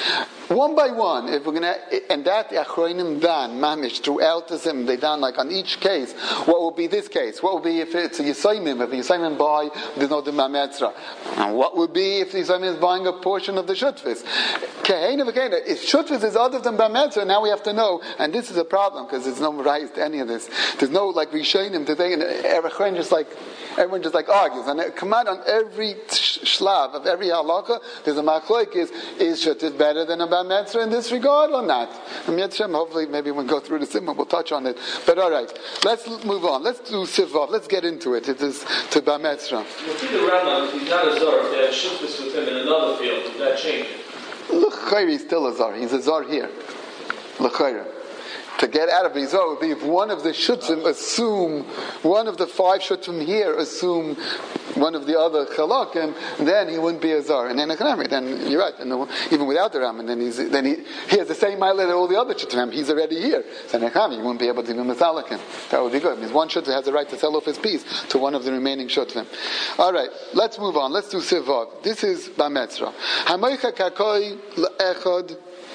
One by one, if we're gonna, and that the achronim dan mamish throughout the sim, they dan like on each case. What will be this case? What will be if it's a yisaimim? If a yisaimim buy, there's no the mametzra. And what would be if the yisaimim is buying a portion of the shutfis? Kahena v'kahena. If shutfis is other than bametzra, now we have to know. And this is a problem because there's no rise to any of this. There's no like rishonim to think. And everyone just like argues. And come on every shlav of every halakha, there's a machlok is shutf better than a bametzra in this regard or not? And hopefully maybe when we go through the simon we'll touch on it. But all right, let's move on. Let's do sivav. Let's get into it. It is to bametzra. Well, see the Rambam, if he's not a zar, if they have shutfus with him in another field, does that change it? L'chayr, he's still a zar. He's a zar here. L'chayr. To get out of his zar would be if one of the shutzim assume, one of the 5 shutzim here assume one of the other chalakim, then he wouldn't be a zar. And then you're right. And even without the ram, and then he has the same mile that all the other shutzim. He's already here. So you wouldn't be able to even misalik him. That would be good. It means one shutzim has the right to sell off his piece to one of the remaining shutzim. All right, let's move on. Let's do sivav. This is bametzra. Hamoicha kakoi le'echad.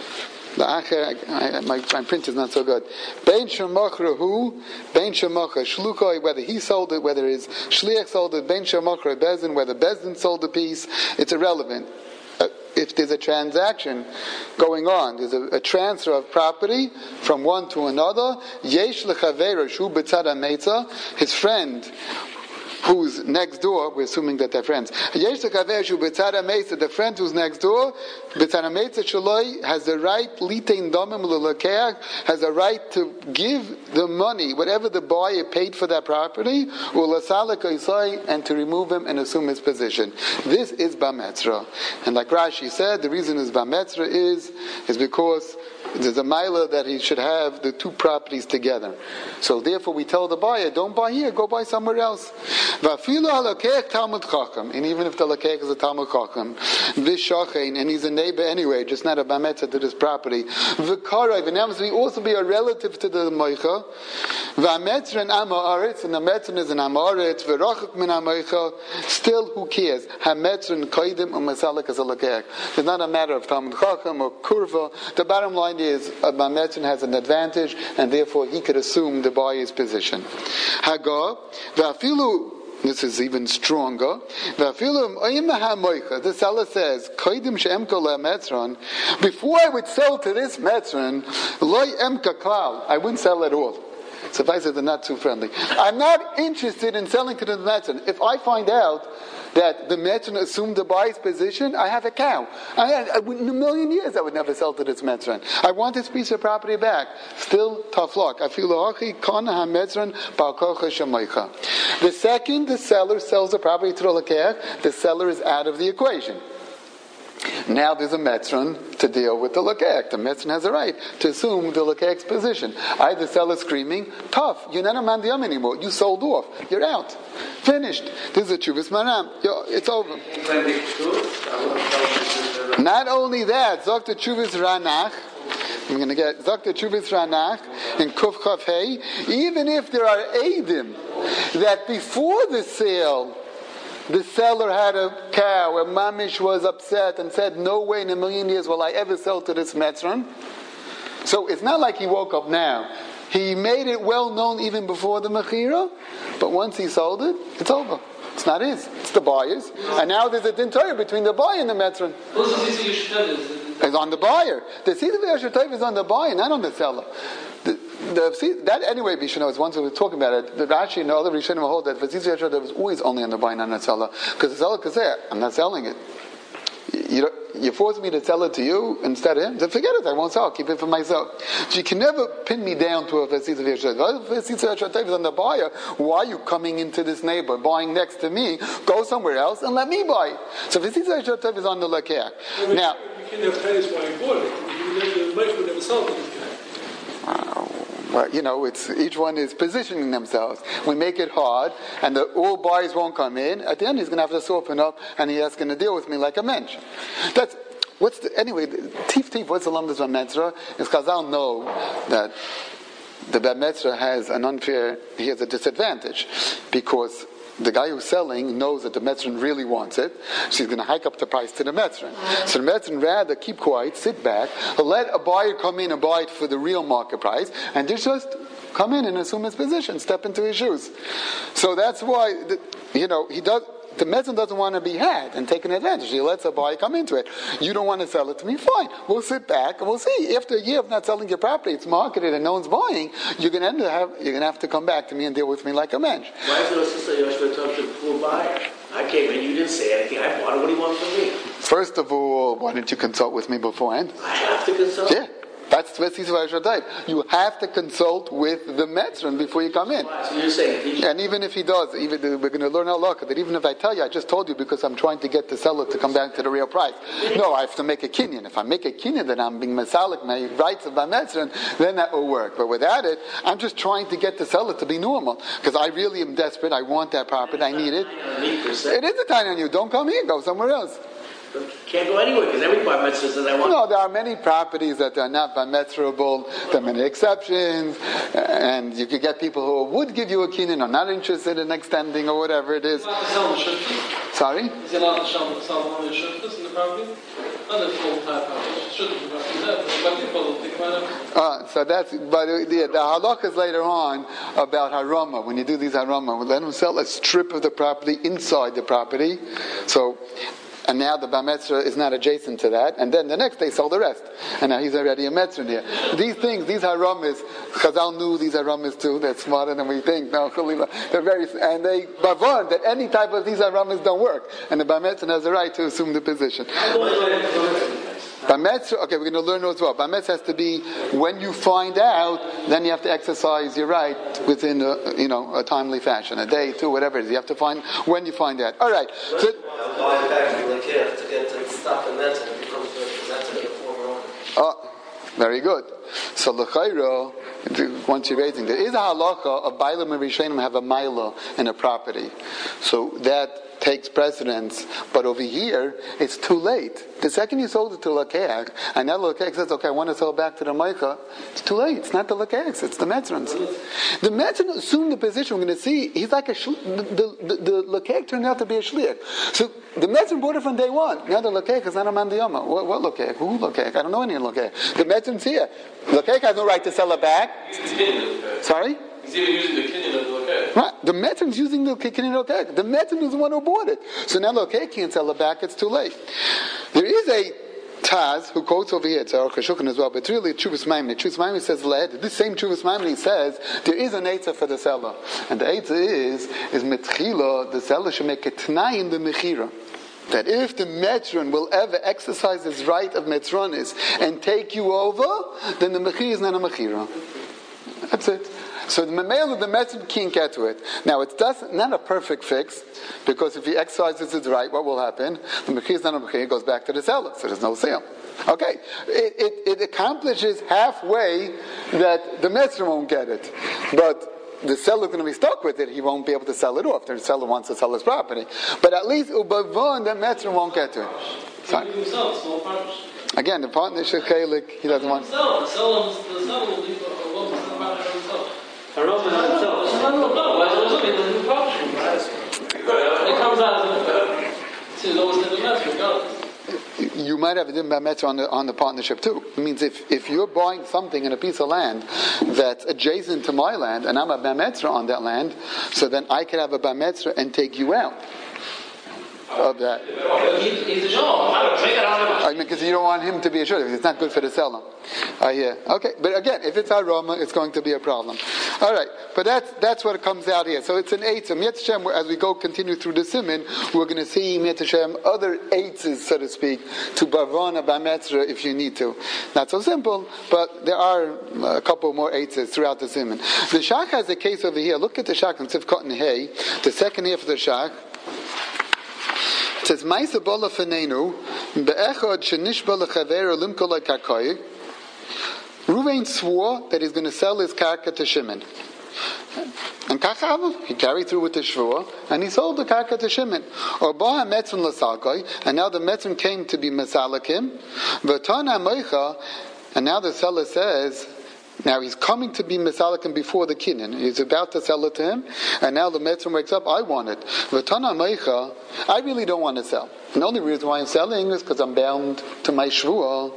My print is not so good. Bein shemachra hu, bein shemachra shlukoi, whether he sold it, whether his shliach sold it, bein shemachra bezin, whether bezin sold the piece, it's irrelevant. If there's a transaction going on, there's a transfer of property from one to another, yesh lechaveira shu b'tzad ha'meitza, his friend who's next door, we're assuming that they're friends. The friend who's next door, has the right, has a right to give the money, whatever the buyer paid for that property, and to remove him and assume his position. This is Bametzra. And like Rashi said, the reason is Bametzra is because there's a milah that he should have the 2 properties together. So therefore we tell the buyer, don't buy here, go buy somewhere else. And even if the lakech is a Talmud Chacham, and he's a neighbor anyway, just not a bametzah to this property. And now we also be a relative to the moicha. And the metzrin is an amaretz, still who cares? It's not a matter of Talmud Chacham or kurva. The bottom line is a bametzin has an advantage, and therefore he could assume the buyer's position. This is even stronger. The seller says, before I would sell to this metzron, I wouldn't sell at all. Suffice it, they're not too friendly. I'm not interested in selling to the metzron. If I find out that the metzron assumed the buyer's position, I have a cow. In a million years I would never sell to this metzron. I want this piece of property back. Still tough luck. The second the seller sells the property to the lakech, the seller is out of the equation. Now there's a metzron to deal with the lakech. The metzron has a right to assume the lakech's position. The seller screaming, tough, you're not a mandiyam anymore. You sold off. You're out. Finished. This is a chuvas maram. It's over. Not only that, Zok the chuvas ranach. I'm going to get Zok the chuvas ranach in Kuf Chav Hey. Even if there are eidim that before the sale, the seller had a cow, and Mamish was upset and said, no way in a million years will I ever sell to this metzron. So it's not like he woke up now. He made it well known even before the mechira, but once he sold it, it's over. It's not his, it's the buyer's. And now there's a din Torah between the buyer and the metzron. It's on the buyer. The Sida V'Yasher Tov is on the buyer, not on the seller. that anyway, we should know, is once we were talking about it, the Rashi and the other Rishonim hold that V'tzitza Yashar was always only on the buying on the seller, because the seller could say, I'm not selling it. You force me to sell it to you instead of him, then forget it, I won't sell, I'll keep it for myself. So you can never pin me down to a V'tzitza Yashar. If V'tzitza Yashar is on the buyer, why are you coming into this neighbor, buying next to me, go somewhere else and let me buy? So V'tzitza Yashar is on the Lakeh. Now, you can't have tenants why you bought it. The wife would never sell it. Well, it's each one is positioning themselves. We make it hard, and all buyers won't come in. At the end, he's going to have to soften up, and he's going to deal with me like a mensch. What's the lamdas b'metzra? Is Chazal know that the b'metzra has a disadvantage, because the guy who's selling knows that the Metzrin really wants it. She's going to hike up the price to the Metzrin. So the Metzrin rather keep quiet, sit back, let a buyer come in and buy it for the real market price, and just come in and assume his position, step into his shoes. So that's why, the Metzrin doesn't want to be had and taken advantage. He lets a buyer come into it. You don't want to sell it to me? Fine. We'll sit back and we'll see. After a year of not selling your property, it's marketed and no one's buying, you're going to have to come back to me and deal with me like a mensch. Why is there a sister Yoshua talk to the poor buyer? I came in, you didn't say anything, I bought it, what do you want from me? First of all, why didn't you consult with me beforehand? I have to consult? Yeah. That's type. You have to consult with the Metzrin before you come in. So you're saying, and even if he does, we're going to learn halacha that even if I tell you, I just told you because I'm trying to get the seller to come back to the real price. No, I have to make a kinyan. If I make a kinyan, then I'm being masalik, my rights of my Metzrin, then that will work. But without it, I'm just trying to get the seller to be normal because I really am desperate. I want that property. I need it. It is a time on you. Don't come here. Go somewhere else. Can't go anywhere because every bar mitzvah says I want. No, there are many properties that are not bar-mitzvahable. There are many exceptions, and you could get people who would give you a kinyan or not interested in extending or whatever it is. Sorry? Is it allowed to sell one of the shirtless in the property? Not a full-time property. So that's, but the halakha is later on about harama. When you do these harama, we let them sell a strip of the property inside the property. And now the Bametzra is not adjacent to that, and then the next day sell the rest. And now he's already a Metzrin here. These things, these haramis, Chazal knew these haramis too, they're smarter than we think. No, they're and they bavon that any type of these haramis don't work. And the Bametzra has the right to assume the position. Bametzra, okay, we're going to learn as well. Bametzra has to be, when you find out, then you have to exercise your right within a timely fashion, a day, two, whatever it is. You have to find when you find out. All right. So, going back to the Lakeh to get to stop the Metzrin, it becomes the Metzrin a former owner. Oh, very good. So l'chayro, once you're raising, there is a halacha of bailam and rishonim have a mila in a property, so that takes precedence. But over here, it's too late. The second you sold it to Lakeach, and now Lakeach says, okay, I want to sell it back to the Meicha, it's too late. It's not the Lakeach, it's the Metzrins. The Metzrin assumed the position. We're going to see, he's like the Lakeach turned out to be a shliach. So the Metzrin bought it from day one. Now the Lakeach is not a man diyama. What Lakeach? Who Lakeach? I don't know any Lakeach. The Metzrin's here. Lakeach has no right to sell it back. Sorry? He's even using the kinyan of the Lakeh. Right. The Metzrin's using the kinyan of the Lakeh. The Metzrin is the one who bought it. So now Lakeh can't sell it back, it's too late. There is a Taz who quotes over here, it's Aruch HaShulchan as well, but it's really Tshuvas Maimoni. Tshuvas Maimoni says, this same Tshuvas Maimoni says, there is an eitzah for the seller. And the eitzah is mitchila, the seller should make a t'nai in the mechira. That if the Metzrin will ever exercise his right of Metzronis and take you over, then the mechira is not a mechira. That's it. So the Mamel of the Metzrin can't get to it. Now, it's not a perfect fix, because if he exercises his right, what will happen? The Mechir is not a Mechir, it goes back to the seller, so there's no sale. Okay, it accomplishes halfway that the Metzrin won't get it. But the seller's going to be stuck with it, he won't be able to sell it off. The seller wants to sell his property. But at least Ubavon, the Metzrin won't get to it. Sorry. Again, the partnership, Kalik, he doesn't want... The seller will leave a lot of himself. It comes out you might have a din b'metzra on the partnership too. It means if you're buying something in a piece of land that's adjacent to my land and I'm a b'metzra on that land, so then I could have a b'metzra and take you out. of that. He's a shul. I mean, because you don't want him to be a shul. It's not good for the seller. Yeah. Okay, but again, if it's aroma, it's going to be a problem. All right, but that's what it comes out here. So it's an eitzah. Mitzvah Shem, as we continue through the siman, we're going to see Mitzvah Shem other eitzahs, so to speak, to barvana b'metzra if you need to. Not so simple, but there are a couple more eitzahs throughout the siman. The shach has a case over here. Look at the shach in Tzivkot and Hay, the second half of the shach. It says, Ma'isa bola fenenu, be'echad shenishba lechaver limko le'karkoy. Ruvain swore that he's going to sell his karka to Shimon. And kachav, he carried through with the shvur, and he sold the karka to Shimon. Or baha metzun l'salkoi, and now the metzun came to be mesalakim. V'tana moicha, and now the seller says, now he's coming to be mesalakim before the kinyan. He's about to sell it to him, and now the metzun wakes up, I want it. V'tana moicha, I really don't want to sell. And the only reason why I'm selling is because I'm bound to my shvuah.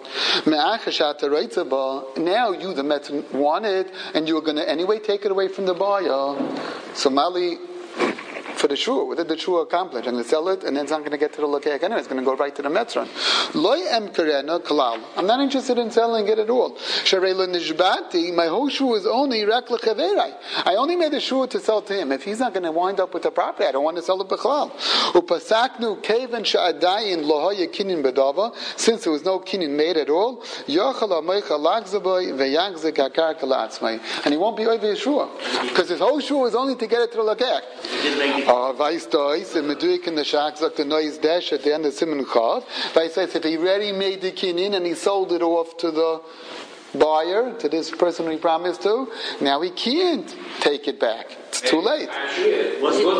Now you, the metzun, want it, and you're going to anyway take it away from the buyer. So Mali, for the shvuah, what did the shvuah accomplish? And they sell it, and then it's not going to get to the lokek anyway. It's going to go right to the metzron. I'm not interested in selling it at all. My whole shvuah is only rak lechaverai. I only made a shvuah to sell to him. If he's not going to wind up with the property, I don't want to sell it b'chlal. Upasaknu kevan sha'adayin lohaya kinin bedava. Since there was no kinin made at all, yachal amaycha lagzaboy veyagzik hakar kalatzmai. And he won't be over his shvuah because his whole shvuah is only to get it to the lokek. Vice dois, and Meduik in the Shach Zok the noise dash at the end of Simon Chav. Vice says if he already made the kinin and he sold it off to the buyer, to this person he promised to, now he can't take it back. It's too late. Was he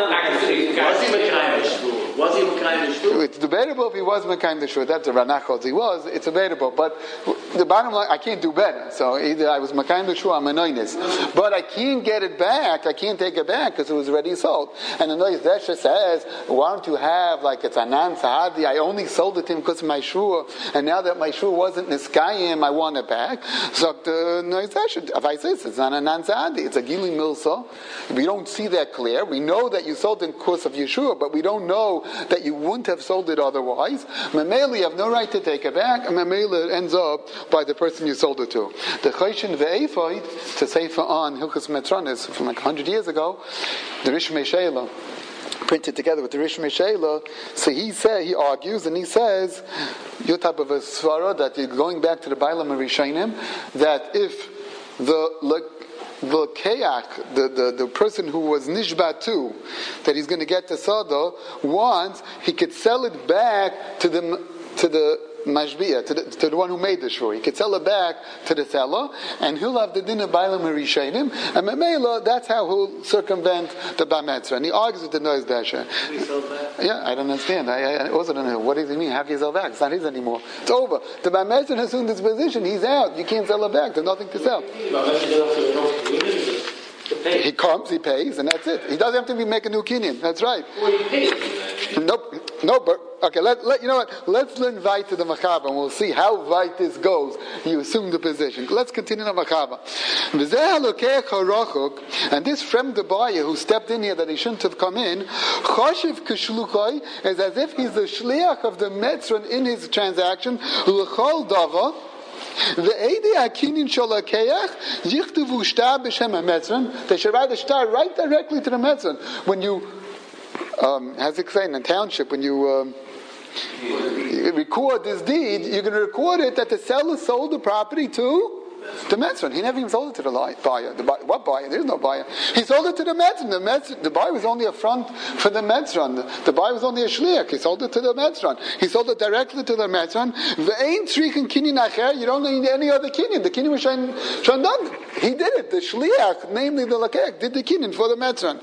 Mekayim Shvu? It's debatable if he was Mekayim Shvu. That's the Ranach holds he was. It's debatable. But the bottom line, I can't do better. So either I was Mekayim Shvu, I'm a Noinis. But I can't get it back. I can't take it back because it was already sold. And the Nois Desha says, why don't you have, like it's Anan Sahadi, I only sold it to him because of my Shvu. And now that my Shvu wasn't Niskayim, I want it back. So the Nois Desha, if I say this, it's not Anan Sahadi. It's a Gili Milsa. We don't see that clear. We know that you sold it in course of Yeshua, but we don't know that you wouldn't have sold it otherwise. Mamela, you have no right to take it back, and Mamela ends up by the person you sold it to. The Chayshin Ve'efoid, to Sefer on Hilchos Metronis from like 100 years ago, the Rish Meshela printed together with the Rish Meshela. So he argues and he says, your type of a svara that you're going back to the Bailam Rishonim, that if the keach, the person who was nishbatu, that he's going to get the sada, once he could sell it back to the mashbiya, to the one who made the shvur. He could sell it back to the seller, and he'll have the din of bailam rishayim, and memela, that's how he'll circumvent the bametzra. And he argues with the noise dasher. Yeah, I don't understand. I also don't know. What does he mean? How can you sell back? It's not his anymore. It's over. The bametzra has assumed this position. He's out. You can't sell it back. There's nothing to sell. He comes, he pays, and that's it. He doesn't have to make a new kinyan. That's right. Nope. But okay, you know what? Let's learn Vayt to the Machaba, and we'll see how Vayt this goes. You assume the position. Let's continue the Machaba. And this fremde buyer who stepped in here that he shouldn't have come in, Choshev Kishlukai, is as if he's the shliach of the Metzron in his transaction, L'chol Dava. They should write a star right directly to the metzron. When you, how's it say in a township, when you record this deed, you're going to record it that the seller sold the property to the metzron. He never even sold it to the buyer. What buyer? There's no buyer. He sold it to the metzron. The buyer was only a front for the metzron. The buyer was only a shliach. He sold it to the metzron. He sold it directly to the metzron. You don't need any other kinyan. The kinyan was done. He did it. The shliach, namely the lakek, did the kinyan for the metzron.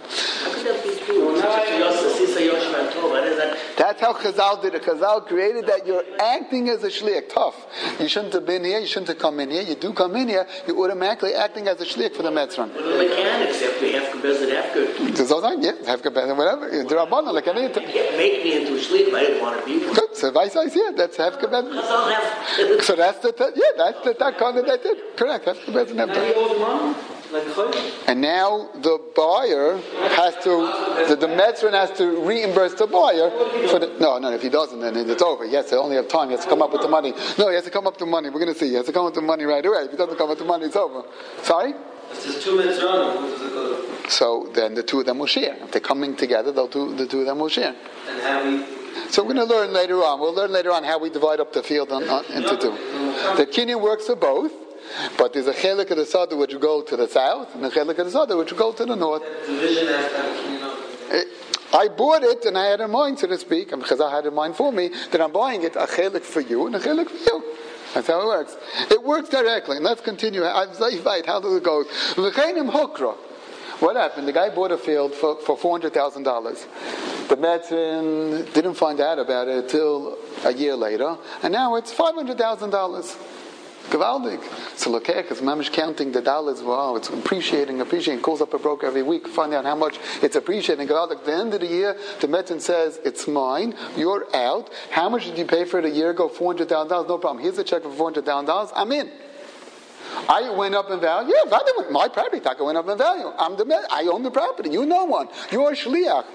That's how Chazal did it. Chazal created that you're acting as a shliach. Tough. You shouldn't have been here. You shouldn't have come in here. You do come in here. You're automatically acting as a shliach for the metzron. Well, the mechanics have to have kabezet after. Yeah, have kabezet, whatever. The Rabbanah, like anything. You can't make me into a shliach. I didn't want to be one. Good. So vice versa. Yeah, that's have kabezet. So that's the takana that did. Correct. Have kabezet. And now the buyer has to, the Metzron has to reimburse the buyer for the, no, if he doesn't, then it's over. Yes, they only have time. He has to come up with the money. No, he has to come up with the money. We're going to see. He has to come up with the money right away. If he doesn't come up with the money, it's over. Sorry? If there's 2 minutes on, who does it go to? So then the two of them will share. If they're coming together, the two of them will share. And how we... So we're going to learn later on. We'll learn later on how we divide up the field into two. The kinyan works for both, but there's a chelik of the sada which will go to the south, and a chelik of the sada which will go to the north. Division has to have kinyan. I bought it, and I had in mind, so to speak, and Chazal had in mind for me, that I'm buying it, a chelik for you, and a chelik for you. That's how it works. It works directly, and let's continue. How does it go? V'cheinim hokra. What happened? The guy bought a field for $400,000. The Metzron didn't find out about it until a year later, and now it's $500,000. Gewaldig. So Lokech is mamish counting the dollars. Wow, it's appreciating. Calls up a broker every week, find out how much it's appreciating. Gewaldig. At the end of the year, the Metzron says, it's mine, you're out. How much did you pay for it a year ago? $400,000. No problem. Here's a check for $400,000. I'm in. I went up in value. Yeah, my property tax went up in value. I own the property. You know one. You're a shliach.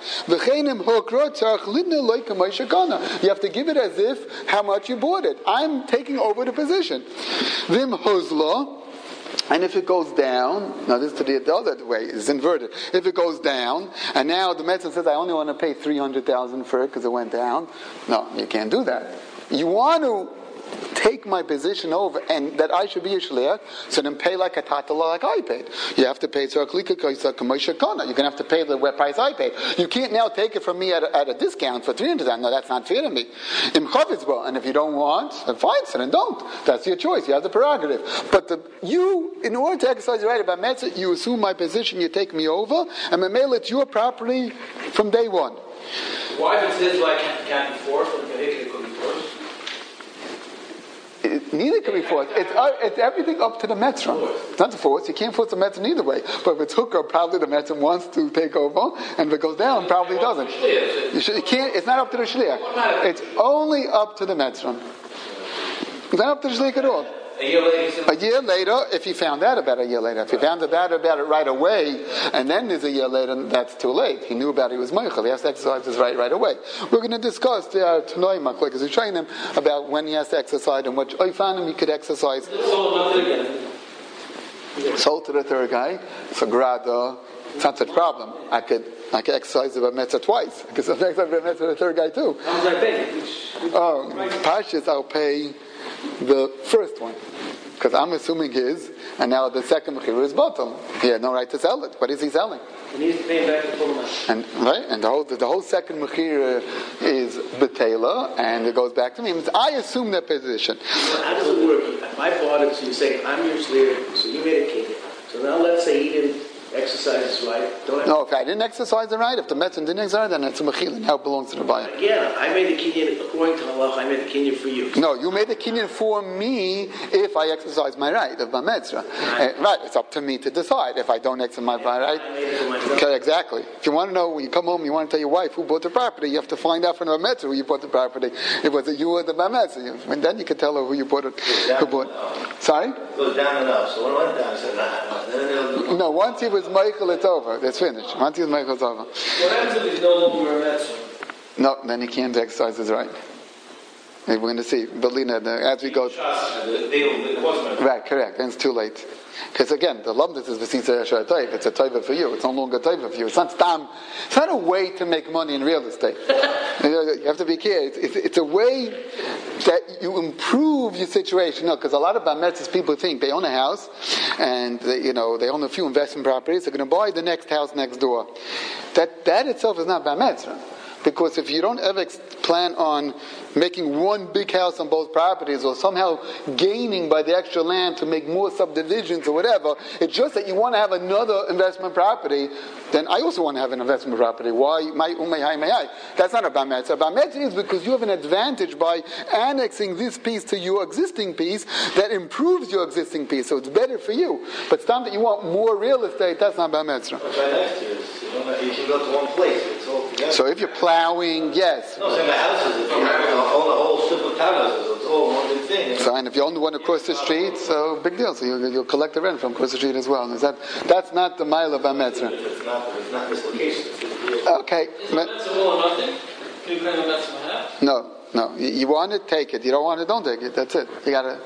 You have to give it as if how much you bought it. I'm taking over the position. Vim hozla. And if it goes down, now this is the other way, it's inverted. If it goes down, and now the Metzron says, I only want to pay $300,000 for it because it went down. No, you can't do that. You want to take my position over and that I should be a shliach, so then pay like a tatala like I paid. You have to pay you're going to have to pay the price I paid. You can't now take it from me at a discount for $300,000. No, that's not fair to me. And if you don't want, then fine, so then don't. That's your choice. You have the prerogative. But in order to exercise your right about Metzah, you assume my position, you take me over, and Mamela, it's your property from day one. Why if it says like can't be forced, and it could be forced? Neither can be forced. It's everything up to the Metzron. It's not the force. You can't force the Metzron either way. But if it's hooker, probably the Metzron wants to take over, and if it goes down, probably doesn't. You can't. It's not up to the shliach. It's only up to the Metzron. It's not up to the shliach at all. A year later, if he found out about it a year later, if he found out about it right away, and then there's a year later, that's too late. He knew about it, he was meichel. He has to exercise his right away. We're going to discuss tonight, like as we train him, about when he has to exercise and what oifanim he could exercise. Sold to the third guy. So grada, it's not such a problem. I could exercise the Metzah twice. I could exercise the Metzah to the third guy too. How much I pay? Pashas, I'll pay the first one. Because I'm assuming his, and now the second mechira is bottom. He had no right to sell it. What is he selling? And he's paying back the full amount. And the whole second mechira is betela, and it goes back to me. I assume that position. So how does it work? If I bought it, so you say I'm your shliach, so you made a kinyan. So now let's say he didn't exercise his right. No, if I didn't exercise the right, if the Metzron didn't exercise, then it's a mechila. Now it belongs to the buyer. Again, I made the kinyan according to halach. I made the kinyan for you. No, you made the kinyan for me if I exercise my right of my Metzra. Right, it's up to me to decide. If I don't exercise my right, I made it for myself. Okay, exactly. If you want to know when you come home, you want to tell your wife who bought the property, you have to find out from the Metzra who you bought the property. It was you or the Metzra, and then you can tell her who you bought it. Who bought? Sorry? It goes down and up. So when it went down, I said, No, once he was Michael, it's over. It's finished. Once he was Michael, it's over. What happens if he's no longer a Metzron? No, then he can't exercise his right. Maybe we're going to see. But Lina, as we go... Right, correct. And it's too late. Because again, the lumdus is v'sisa yashar toiv. It's a toiv for you. It's no longer a toiv for you. It's not stam. It's not a way to make money in real estate. You have to be careful. It's a way that you improve your situation. No, because a lot of bametzes people think they own a house and they own a few investment properties. They're going to buy the next house next door. That itself is not bametzah. Because if you don't ever plan on making one big house on both properties or somehow gaining by the extra land to make more subdivisions or whatever, it's just that you want to have another investment property, then I also want to have an investment property. Why? That's not a bametz. A bametz is because you have an advantage by annexing this piece to your existing piece that improves your existing piece, so it's better for you. But it's time that you want more real estate, that's not bametz. But by next year, you can go to one place. It's all together. So if you're plowing, yes. No, so the houses, if you own a whole strip of townhouses, it's all one big thing. So, and if you only want to cross the street, so big deal. So you'll collect the rent from across the street as well. That's not the mile of Bametzra. It's not this location. It's this deal. Okay. Is Metzra all or nothing? Can you claim a Metzra half? No. You want it, take it. You don't want it, don't take it. That's it. You gotta.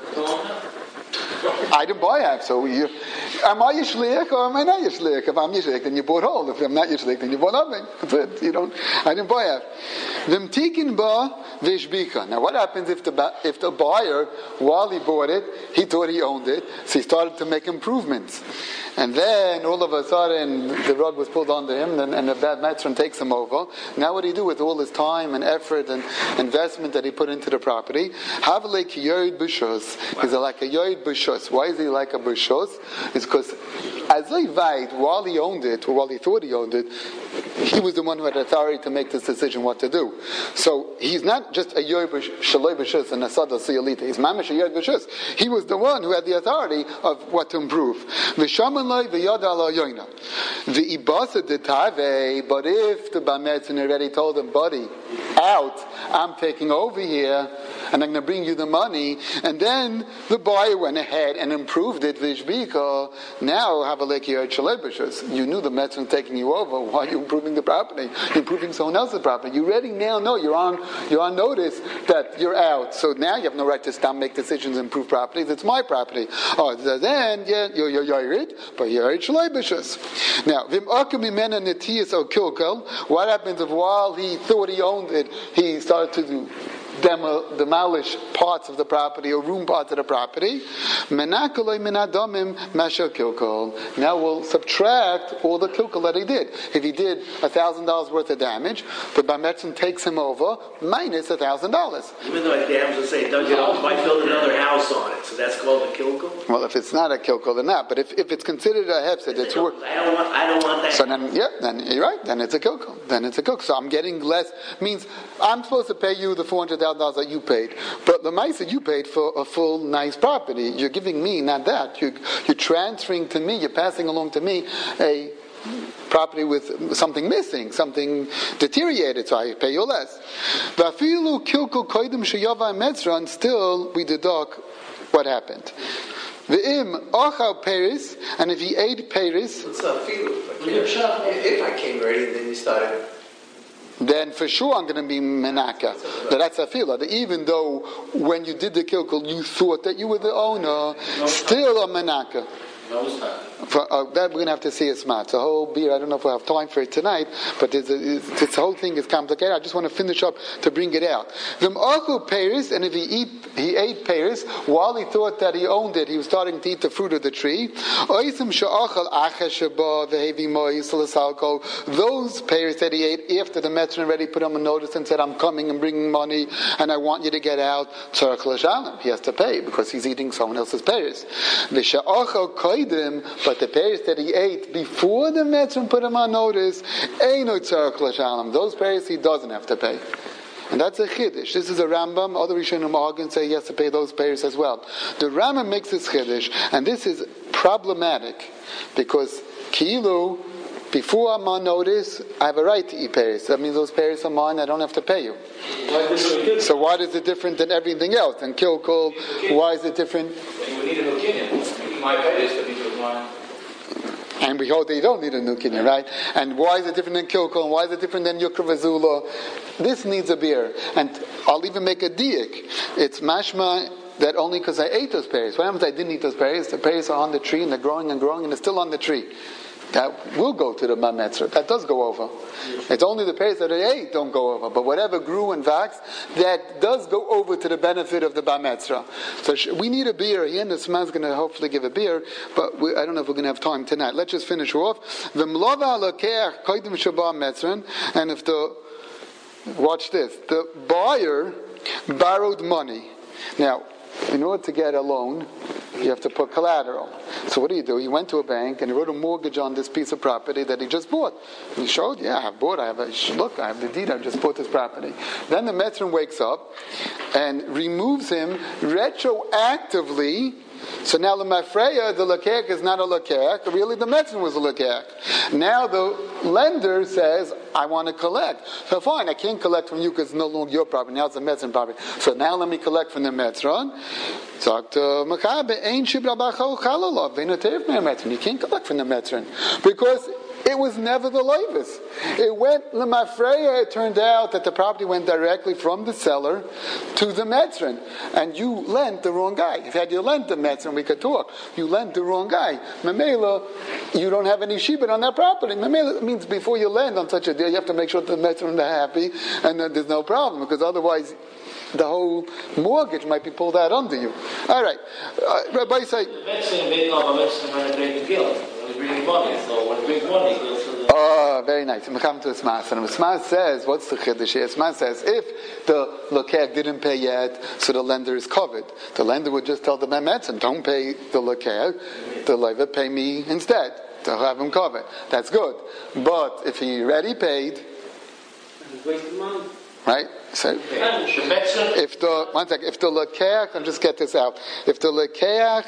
I didn't buy half, so am I Yishliach or am I not Yishliach? If I'm Yishliach, then you bought whole. If I'm not Yishliach, then you bought nothing. That's it. I didn't buy half. V'mtikin ba v'ishbika. Now, what happens if the buyer, while he bought it, he thought he owned it, so he started to make improvements, and then all of a sudden the rug was pulled onto him, and the bad matron takes him over. Now, what do you do with all his time and effort and investment that he put into the property? Havle ki yoid b'shus. He's like a yoid b'shus. Why is he like a b'shus? It's because as Levite, while he owned it, or while he thought he owned it, he was the one who had authority to make this decision what to do. So he's not just a yoid shaloi b'shus and a sada siyalita. He's mamish a yoid b'shus. He was the one who had the authority of what to improve. V'shaman loy v'yad ala yoina. V'ibasa detave. But if the Bametzin already told him, buddy, out, I'm taking over here, and I'm going to bring you the money, and then the buyer went ahead and improved it, v'ishbika, now have a leki yod shalei b'shus. You knew the Metzin taking you over. Why are you improving the property? You're improving someone else's property. You already now know you're on notice that you're out. So now you have no right to stop, make decisions, and improve properties. It's my property. Oh, then you're yored, but you're shalei b'shus. Now, v'im akim imena netiyas o kilkel. What happens if while he thought he owned it, he started to demolish parts of the property or room parts of the property? Now we'll subtract all the kilkel that he did. If he did $1,000 worth of damage, the Bametzin takes him over minus $1,000. Even though the dams will say, don't might build another house on it, so that's called a kilkel? Well, if it's not a kilkel, then not. But if it's considered a hefsed, it's worth. I don't want that. So then you're right. Then it's a kilkel. So I'm getting less. Means I'm supposed to pay you the $400,000 that you paid, but the Maisa you paid for a full nice property. You're giving me not that. You're transferring to me. You're passing along to me a property with something missing, something deteriorated, so I pay you less. And still we deduct what happened. V'im ochal peris, and if he ate peris, It's not filu. If I came ready, then you started. then for sure I'm going to be menaka. That's a fila. Even though when you did the kilkel, you thought that you were the owner, still a menaka. That we're going to have to see a smart. It's a whole beer. I don't know if we'll have time for it tonight, but this whole thing is complicated. I just want to finish up to bring it out. Paris, and if he ate Paris while he thought that he owned it, he was starting to eat the fruit of the tree. Those Paris that he ate after the Metzin already put him a notice and said, I'm coming and bringing money and I want you to get out. He has to pay because he's eating someone else's Paris. But the pears that he ate before the Metzin put him on notice, those pears he doesn't have to pay. And that's a chiddush. This is a Rambam. Other Rishonim argue and say he has to pay those pears as well. The Rambam makes this chiddush, and this is problematic because kilu, before I'm on notice, I have a right to eat pears. That means those pears are mine. I don't have to pay you. So why is it different than everything else? And kilkul, why is it different? You would need a new kinyan. My pears could be mine. And we hold that you don't need a new kinyan, right? And why is it different than kilkul? And why is it different than yukra v'zula? This needs a beer. And I'll even make a diak. It's mashma that only because I ate those pears. What happens if I didn't eat those pears? The pears are on the tree and they're growing and growing and they're still on the tree. That will go to the Bametzra. That does go over. It's only the pears that I ate don't go over. But whatever grew and waxed, that does go over to the benefit of the Bametzra. So we need a beer. Here, and the Sman's going to hopefully give a beer, but I don't know if we're going to have time tonight. Let's just finish off. And if watch this, the buyer borrowed money. Now, in order to get a loan, you have to put collateral. So what do? He went to a bank and he wrote a mortgage on this piece of property that he just bought. And he showed, I have the deed, I just bought this property. Then the Metzin wakes up and removes him retroactively So now the Mafreya, the Lakeach is not a Lakeach. Really, the Metzin was a Lakeach. Now the lender says, I want to collect. So fine, I can't collect from you because it's no longer your property. Now it's the Metzin property. So now let me collect from the Metzron. You can't collect from the Metzron because it was never the Levis. It went Lemafreya. It turned out that the property went directly from the seller to the Metzron. And you lent the wrong guy. If you lent the Metzron, we could talk. You lent the wrong guy. Mamela, you don't have any shibud on that property. Mamela means before you lend on such a deal, you have to make sure that the Metzron are happy and that there's no problem. Because otherwise, the whole mortgage might be pulled out under you. All right. Rabbi say... Oh, very nice. We come to Esmas. And Esmas says, what's the chiddush here? Esmas says, if the Lakeach didn't pay yet, so the lender is covered. The lender would just tell the Metzin, don't pay the Lakeach, the Levi, pay me instead, to have him covered. That's good. But if he already paid... Right? So, if the Lakeach, and just get this out, if the Lakeach...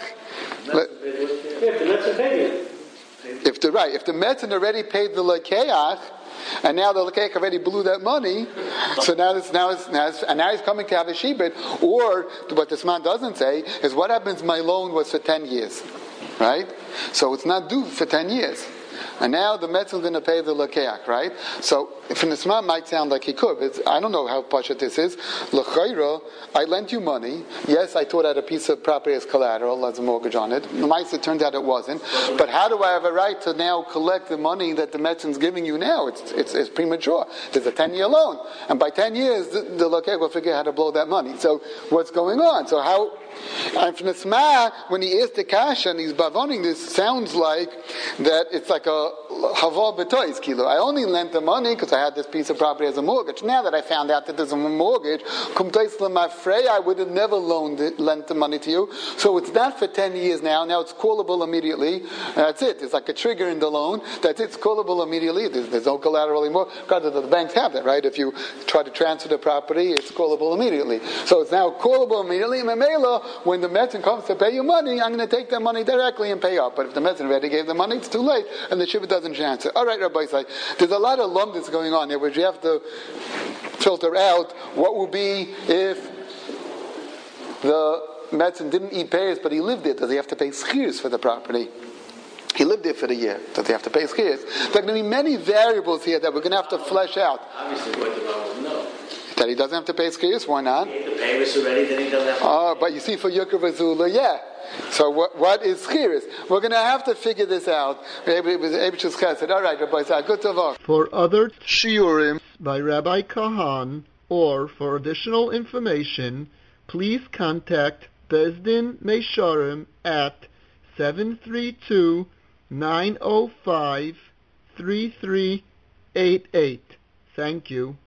If the Metzin already paid the Lakeach, and now the Lakeach already blew that money, so now he's coming to have a shibud. Or what this man doesn't say is, what happens? My loan was for 10 years, right? So it's not due for 10 years. And now the Metzin is going to pay the Lakeach, right? So, from the Sma might sound like he could. I don't know how pashut this is. L'chayra, I lent you money. Yes, I thought I had a piece of property as collateral, as a mortgage on it. It turned out it wasn't. But how do I have a right to now collect the money that the Metzin is giving you now? It's premature. There's a 10-year loan. And by 10 years, the Lakeach will figure out how to blow that money. So, what's going on? So how... And from the Sma, when he asked the kasha and he's bavoning, this sounds like that it's like a haval b'tois kilo. I only lent the money because I had this piece of property as a mortgage. Now that I found out that there's a mortgage, I would have never lent the money to you. So it's not for 10 years now. Now it's callable immediately. That's it. It's like a trigger in the loan. That's it. It's callable immediately. There's no collateral anymore. God, the banks have that, right? If you try to transfer the property, it's callable immediately. So it's now callable immediately. Memela, when the Metzin comes to pay you money, I'm going to take that money directly and pay up. But if the Metzin already gave the money, it's too late, and the shibud doesn't chance it. All right, Rabbi Say, there's a lot of lumdus going on here, which you have to filter out. What will be if the Metzin didn't eat payers, but he lived there? Does he have to pay schirs for the property? He lived there for the year. Does he have to pay schirs? There are going to be many variables here that we're going to have to flesh out. Obviously, what the wrong is no. That he doesn't have to pay schirs? Why not? He ate the payers already, then he doesn't have to. Oh, but you see, for Yukar Vazula, yeah. So what is schiris? We're going to have to figure this out. All right, Rabbi Zah, good to know. For other shiurim by Rabbi Kahan, or for additional information, please contact Bezdin Meisharim at 732-905-3388. Thank you.